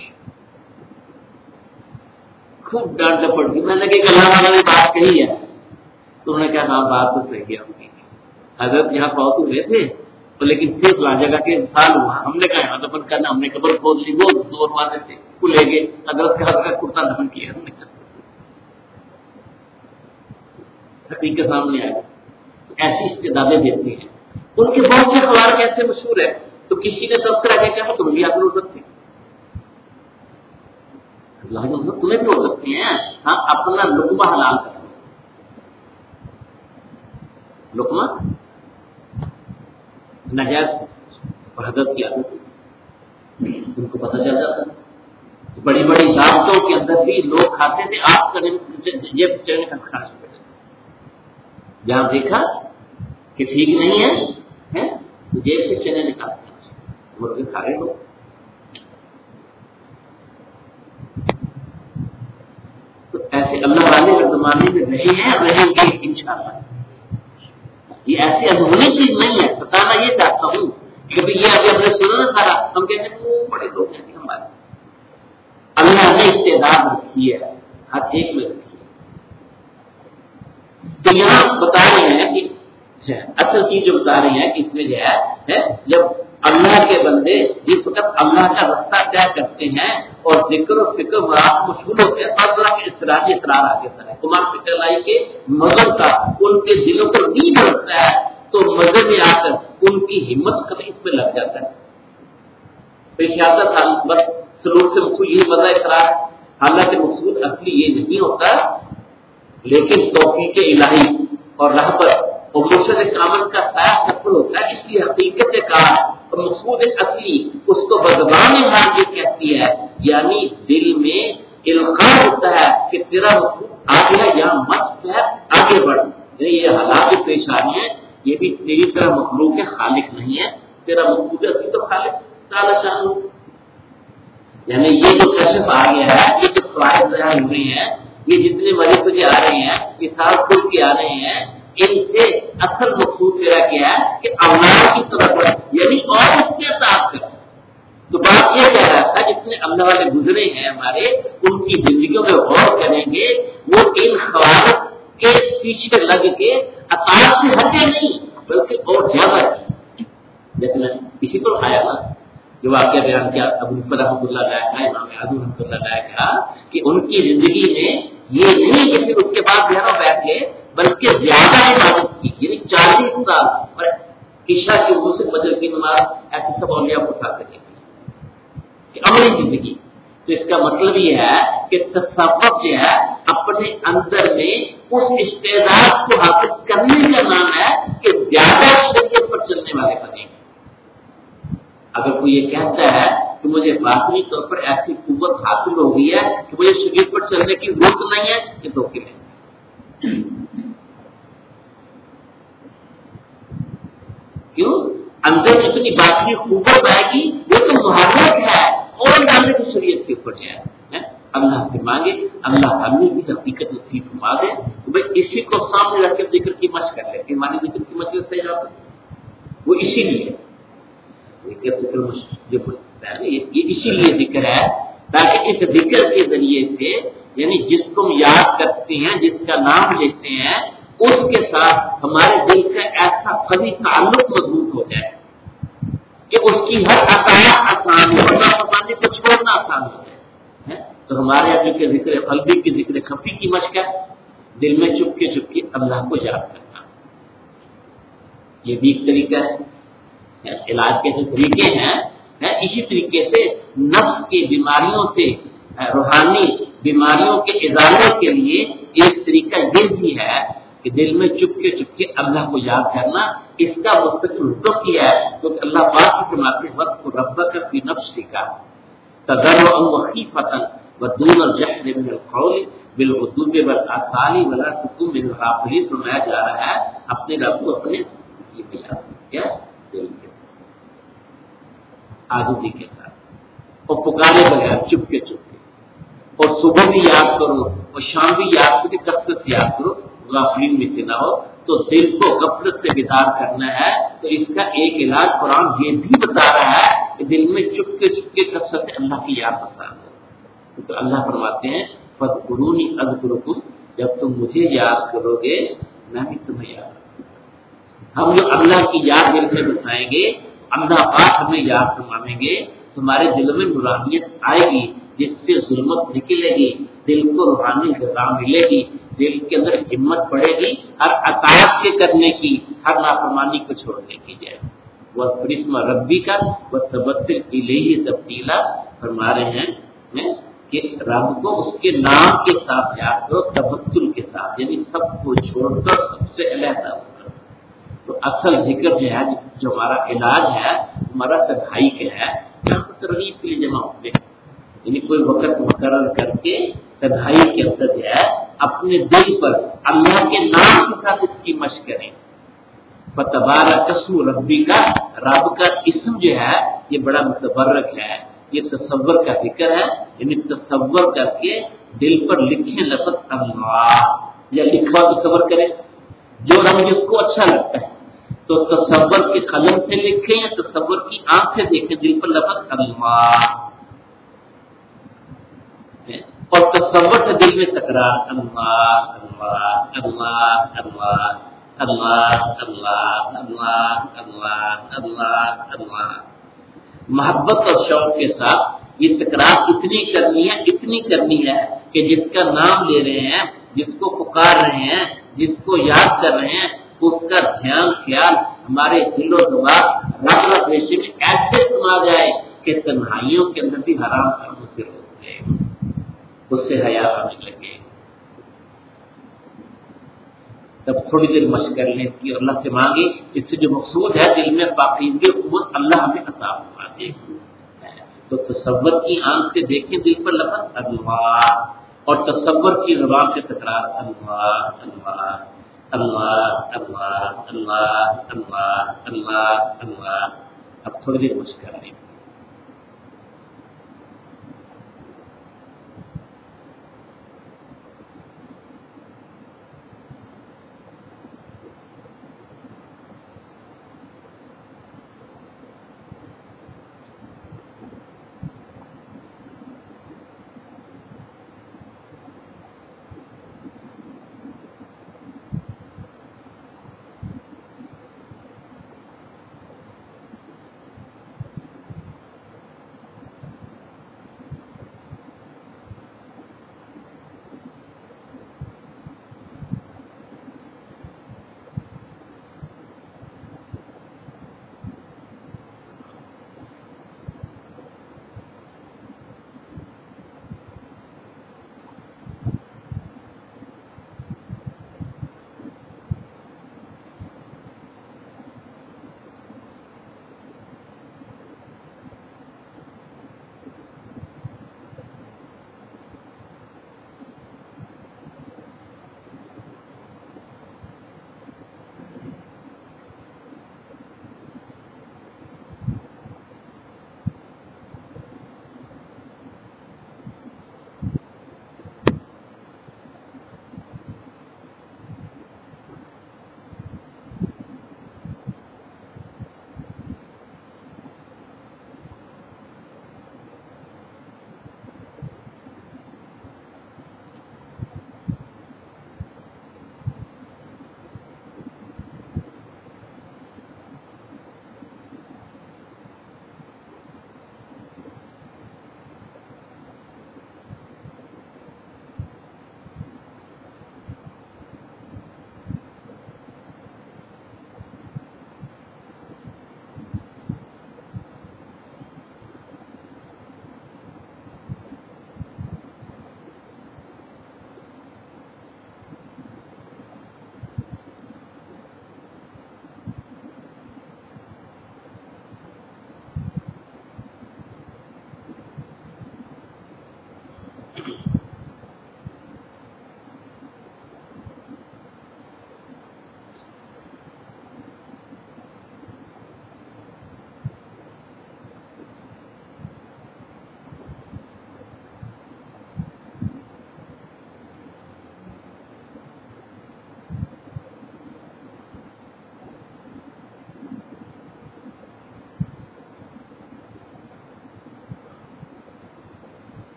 خوب ڈانٹ پڑ گئی. میں نے کہ اللہ تعالیٰ نے بات کہی ہے تو انہوں نے کہا ہاں بات تو صحیح ہے. حضرت یہاں فوت ہوئے تھے تو لیکن صرف لا جگہ کے انسان ہوا. ہم نے کہا یہاں دفن کرنا، ہم نے قبر کھود لی. وہ زور والے تھے وہ لے گئے حضرت کا حضرت کا کرتا دفن کیا. ہم نے حقیقت سامنے آئی. ایسی استدادیں دیتی ہیں. ان کے بہت سے خوار کیسے مشہور ہے تو کسی نے تذکرہ کیا کیا تم بھی حاصل ہو سکتے ہیں، تمہیں بھی ہو سکتی ہیں. ہاں اپنا لقمہ حلال کر لقمہ نجائز حضرت کی عادت ان کو پتہ چل جاتا ہے. بڑی بڑی دعوتوں کے اندر بھی لوگ کھاتے تھے. آپ کا جیب سے چڑھنے کا کھانا شروع کر جہاں دیکھا کہ ٹھیک نہیں ہے تو جیب سے چنے نکالتے ہیں مرغے کھا رہے لوگ. تو ایسے اللہ والے کے زمانے میں رہے ہیں رہیں گے انشاءاللہ. یہ ایسی انہونی چیز نہیں ہے. بتانا یہ چاہتا ہوں کہ یہ ابھی ہم نے سنا نہ سارا ہم کہتے ہیں وہ بڑے لوگ ہیں ہمارے. اللہ نے استعداد رکھی ہے ہر ایک میں رکھی ہے. تو یہاں بتا رہے ہیں کہ اصل چیز جو بتا رہے ہیں کہ اس میں جو ہے جب اللہ کے بندے جس وقت اللہ کا رستہ طے کرتے ہیں اور ذکر و فکر رات مشغول ہوتے ہیں اللہ کے اسراج اسرار آگے سر ہے. کمار فکر لائی کے مذہب کا ان کے دلوں پر نیند رکھتا ہے تو مذہب میں آ کر ان کی ہمت کبھی اس میں لگ جاتا ہے. پیشیاتا تھا بس سلوک سے مقصود یہی مزہ اسرار. حالانکہ مقصود اصلی یہ نہیں ہوتا لیکن توفیق الہی اور رہبر اور مرشد کامل کا سایہ سفر ہوتا ہے، اس کی حقیقت کا اور مقصود اصلی اس کو بزبان حال یہ کہتی ہے، یعنی دل میں القاء ہوتا ہے کہ تیرا مقصود آگے ہے، یہاں مت ہے، آگے بڑھ، یہ حالات پیش آ رہے ہیں، یہ بھی تیری طرح مخلوق ہے، خالق نہیں ہے، تیرا مقصود اصلی تو خالق تعالی شان، یعنی یہ جو کشف آ گیا ہے، یہ جو فوائد ظاہر ہو رہے ہیں، یہ جتنے مریض تجھے آ رہے ہیں، یہ سال کھل کے آ رہے ہیں، ان سے اصل مقصود تیرا کیا ہے کہ اللہ کی طرف بڑھ، یعنی اور اس کے ساتھ کر۔ تو بات یہ کہہ رہا تھا جتنے اللہ والے گزرے ہیں ہمارے، ان کی زندگیوں میں غور کریں گے، وہ ان خواب کے پیچھے لگ کے اطاعت سے ہٹے نہیں بلکہ اور زیادہ کی، لیکن اسی کو آیا نا جو واقعہ بیان کیا ابو حنیفہ رحمۃ اللہ علیہ کا، امام اعظم رحمۃ اللہ علیہ کا، کہ ان کی زندگی میں یہ نہیں کہ پھر اس کے بعد گھروں بیٹھ گئے بلکہ زیادہ عبادت کی، یعنی چالیس سال اور عشاء کی وضو سے فجر کی نماز، ایسے سب اولیاء کو اٹھا کر کہ عملی زندگی۔ تو اس کا مطلب یہ ہے کہ تصوف جو ہے اپنے اندر میں اس استعداد کو حاصل کرنے کا نام ہے کہ زیادہ شریعت پر چلنے والے بنے۔ اگر کوئی یہ کہتا ہے کہ مجھے باطنی طور پر ایسی قوت حاصل ہو گئی ہے کہ مجھے شریعت پر چلنے کی ضرورت نہیں ہے، یہ دھوکے میں۔ کیوں؟ اندر جتنی باطنی قوت آئے گی وہ تو محرک ہے اور ڈالنے کی شریعت کے اوپر جائے۔ اللہ سے مانگے اللہ ہمیں بھی حقیقت نصیب فرما دے، تو بھائی اسی کو سامنے رکھ کے ذکر کی مشق کر لیتے، ہماری ذکر کی مشق سے جاتا وہ اسی لیے ذکر ذکر جو ہے یہ اسی لیے ذکر ہے تاکہ اس ذکر کے ذریعے سے یعنی جس کو ہم یاد کرتے ہیں، جس کا نام لیتے ہیں، اس کے ساتھ ہمارے دل کا ایسا قوی تعلق مضبوط ہو جائے کہ اس کی ہر عطا آسان ہو، اللہ کو چھوڑنا آسان ہو جائے۔ تو ہمارے ابھی کے ذکر قلبی کی ذکر خفی کی مشق ہے، دل میں چپ کے چپ کے اللہ کو یاد کرنا، یہ بھی ایک طریقہ ہے۔ علاج کے جو طریقے ہیں اسی طریقے سے نفس کی بیماریوں سے روحانی بیماریوں کے ازالے کے لیے ایک طریقہ یہ بھی ہے کہ دل میں چپ کے چپ کے اللہ کو یاد کرنا، اس کا مستقل حکم کیا ہے کیونکہ اللہ پاک کی فرماتے ہیں وقت ربک فی نفسک تضرعا وخیفۃ ودون الجہر من القول بالغدو والآصال ولا تکن من الغافلین، فرمایا جا رہا ہے اپنے رب کو اپنے کیا دل کے عاجزی کے ساتھ اور پکارے بغیر چپ کے چپ کے، اور صبح بھی یاد کرو اور شام بھی یاد کرو، کثرت سے یاد کرو، غافلین میں سے نہ ہو۔ تو دل کو غفلت سے بیدار کرنا ہے، تو اس کا ایک علاج قرآن یہ بھی بتا رہا ہے کہ دل میں چپ کے چپ کے کثرت سے اللہ کی یاد پسند ہو۔ تو اللہ فرماتے ہیں فَاذْكُرُونِي أَذْكُرْكُمْ، جب تم مجھے یاد کرو گے میں بھی تمہیں یاد کروں گا۔ ہم جو اللہ کی یاد دل میں بسائیں گے، اللہ پاک ہمیں یاد فرمائیں گے، تمہارے دلوں میں نورانیت آئے گی جس سے ظلمت نکلے گی، دل کو روحانی غذا ملے گی، دل کے اندر ہمت بڑھے گی ہر اطاعت کے کرنے کی، ہر نافرمانی کو چھوڑنے کی جائے۔ وَاذْكُرِ اسْمَ رَبِّكَ وَتَبَتَّلْ إِلَيْهِ تَبْتِيلًا، فرما رہے ہیں کہ رب کو اس کے نام کے ساتھ یاد کرو، تبتل کے ساتھ، یعنی سب کو چھوڑ کر سب سے علیحدہ ہو کر۔ تو اصل ذکر جو ہے جو ہمارا علاج ہے ہمارا تنہائی کا ہے، یہاں پر ترغیب کے لیے جمع ہوتے ہیں، یعنی کوئی وقت مقرر کر کے تنہائی کے اندر جو ہے اپنے دل پر اللہ کے نام کے ساتھ اس کی مشق کریں۔ فتبارک اسم ربک، رب کا اسم جو ہے یہ بڑا متبرک ہے، یہ تصور کا ذکر ہے، یعنی تصور کر کے دل پر لکھیں لفظ اللہ، یا لکھوا تصور کریں جو رنگ جس کو اچھا لگتا ہے، تو تصور کے قلم سے لکھیں یا تصور کی آنکھ سے دیکھیں دل پر لفظ اللہ، اور تصور سے دل میں تکرار اللہ اللہ اللہ اللہ اللہ اللہ اللہ اللہ اللہ اللہ، محبت اور شوق کے ساتھ یہ تکرار اتنی کرنی ہے اتنی کرنی ہے کہ جس کا نام لے رہے ہیں، جس کو پکار رہے ہیں، جس کو یاد کر رہے ہیں، اس کا دھیان خیال ہمارے دل و دماغ رب رب ریشے میں ایسے سما جائے کہ تنہائیوں کے اندر بھی حرام کاموں سے روک گئے، اس سے حیا آنے لگے۔ تب تھوڑی دیر مشق کر لیں اس کی، اللہ سے مانگے، اس سے جو مقصود ہے دل میں پاکیزگی قوت اللہ ہمیں عطا فرما دے۔ تو تصور کی آنکھ سے دیکھیں دل پر لفظ اللہ، اور تصور کی زبان سے تکرار اللہ اللہ اللہ اللہ اللہ اللہ اللہ اللہ۔ اب تھوڑی دیر مشق کر لیں۔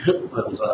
اللہ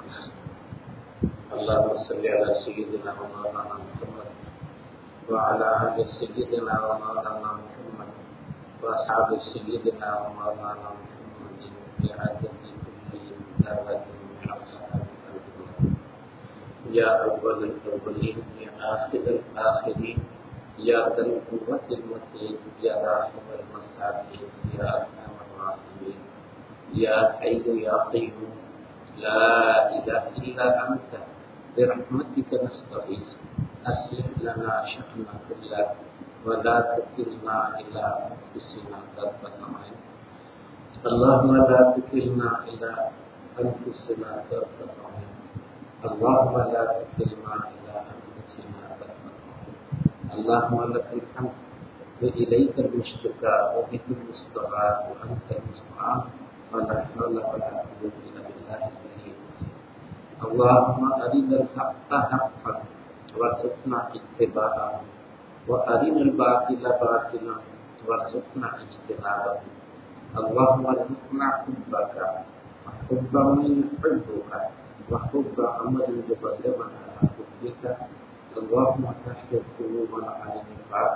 اللهم صل على سيدنا ومولانا محمد وعلى آل سيدنا ومولانا محمد وأصحاب سيدنا ومولانا محمد بعدد كل دعوة من أصحاب الأرض يا أول الأولين يا آخر الآخرين يا ذا القوة المتين يا راحم المساكين يا أرحم الراحمين يا حي يا قيوم لا إله إلا أنت برحمتك نستغيث أصلح لنا شأننا كله ولا تكلنا إلى أنفسنا طرفة عين اللهم لا تكلنا إلى أنفسنا طرفة عين اللهم لا تكلنا إلى أنفسنا طرفة عين اللهم لك الحمد وإليك المشتكى وبك المستغاث وأنت المستعان ولا حول ولا قوة إلا بالله العلي العظيم اللهم أرنا الحق حقا وارزقنا اتباعه وأرنا الباطل باطلا وارزقنا اجتنابه اللهم ارزقنا حبك وحب من يحبك وحب عمل يبلغنا على حبك اللهم تحفظ قلوبنا على النفاق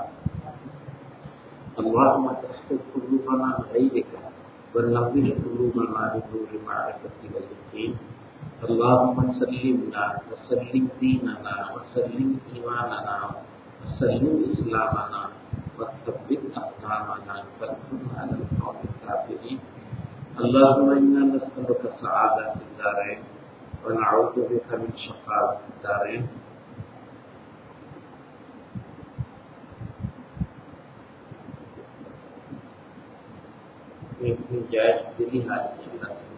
اللهم تحفظ قلوبنا عن غيرك ونور قلوبنا بنور معرفتك واليقين اللهم سلمنا وسلم ديننا وسلم إيماننا وسلم إسلامنا وثبت أقدامنا وانصرنا على القوم الكافرين اللهم إنا نسألك سعادة الدارين ونعوذ بك من شقاوة الدارين اپنی جائز دلی حاجت اللہ سے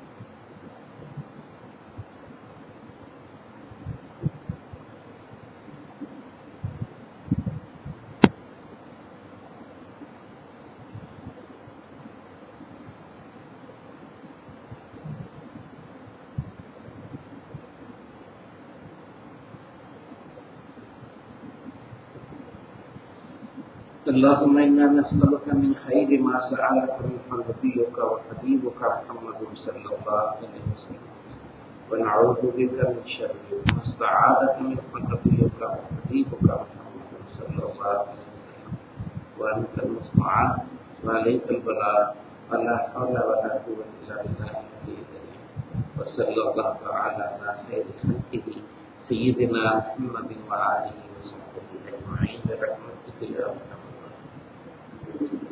اللهم إنا نسألك من خير ما سألك منه نبيك وحبيبك محمد صلى الله عليه وسلم ونعوذ بك من شر ما استعاذك منه نبيك وحبيبك محمد صلى الله عليه وسلم وأنت المستعان وعليك البلاغ ولا حول ولا قوة إلا بالله العلي العظيم وصلى الله تعالى على خير خلقه سيدنا محمد وآله وصحبه أجمعين برحمتك يا أرحم الراحمين.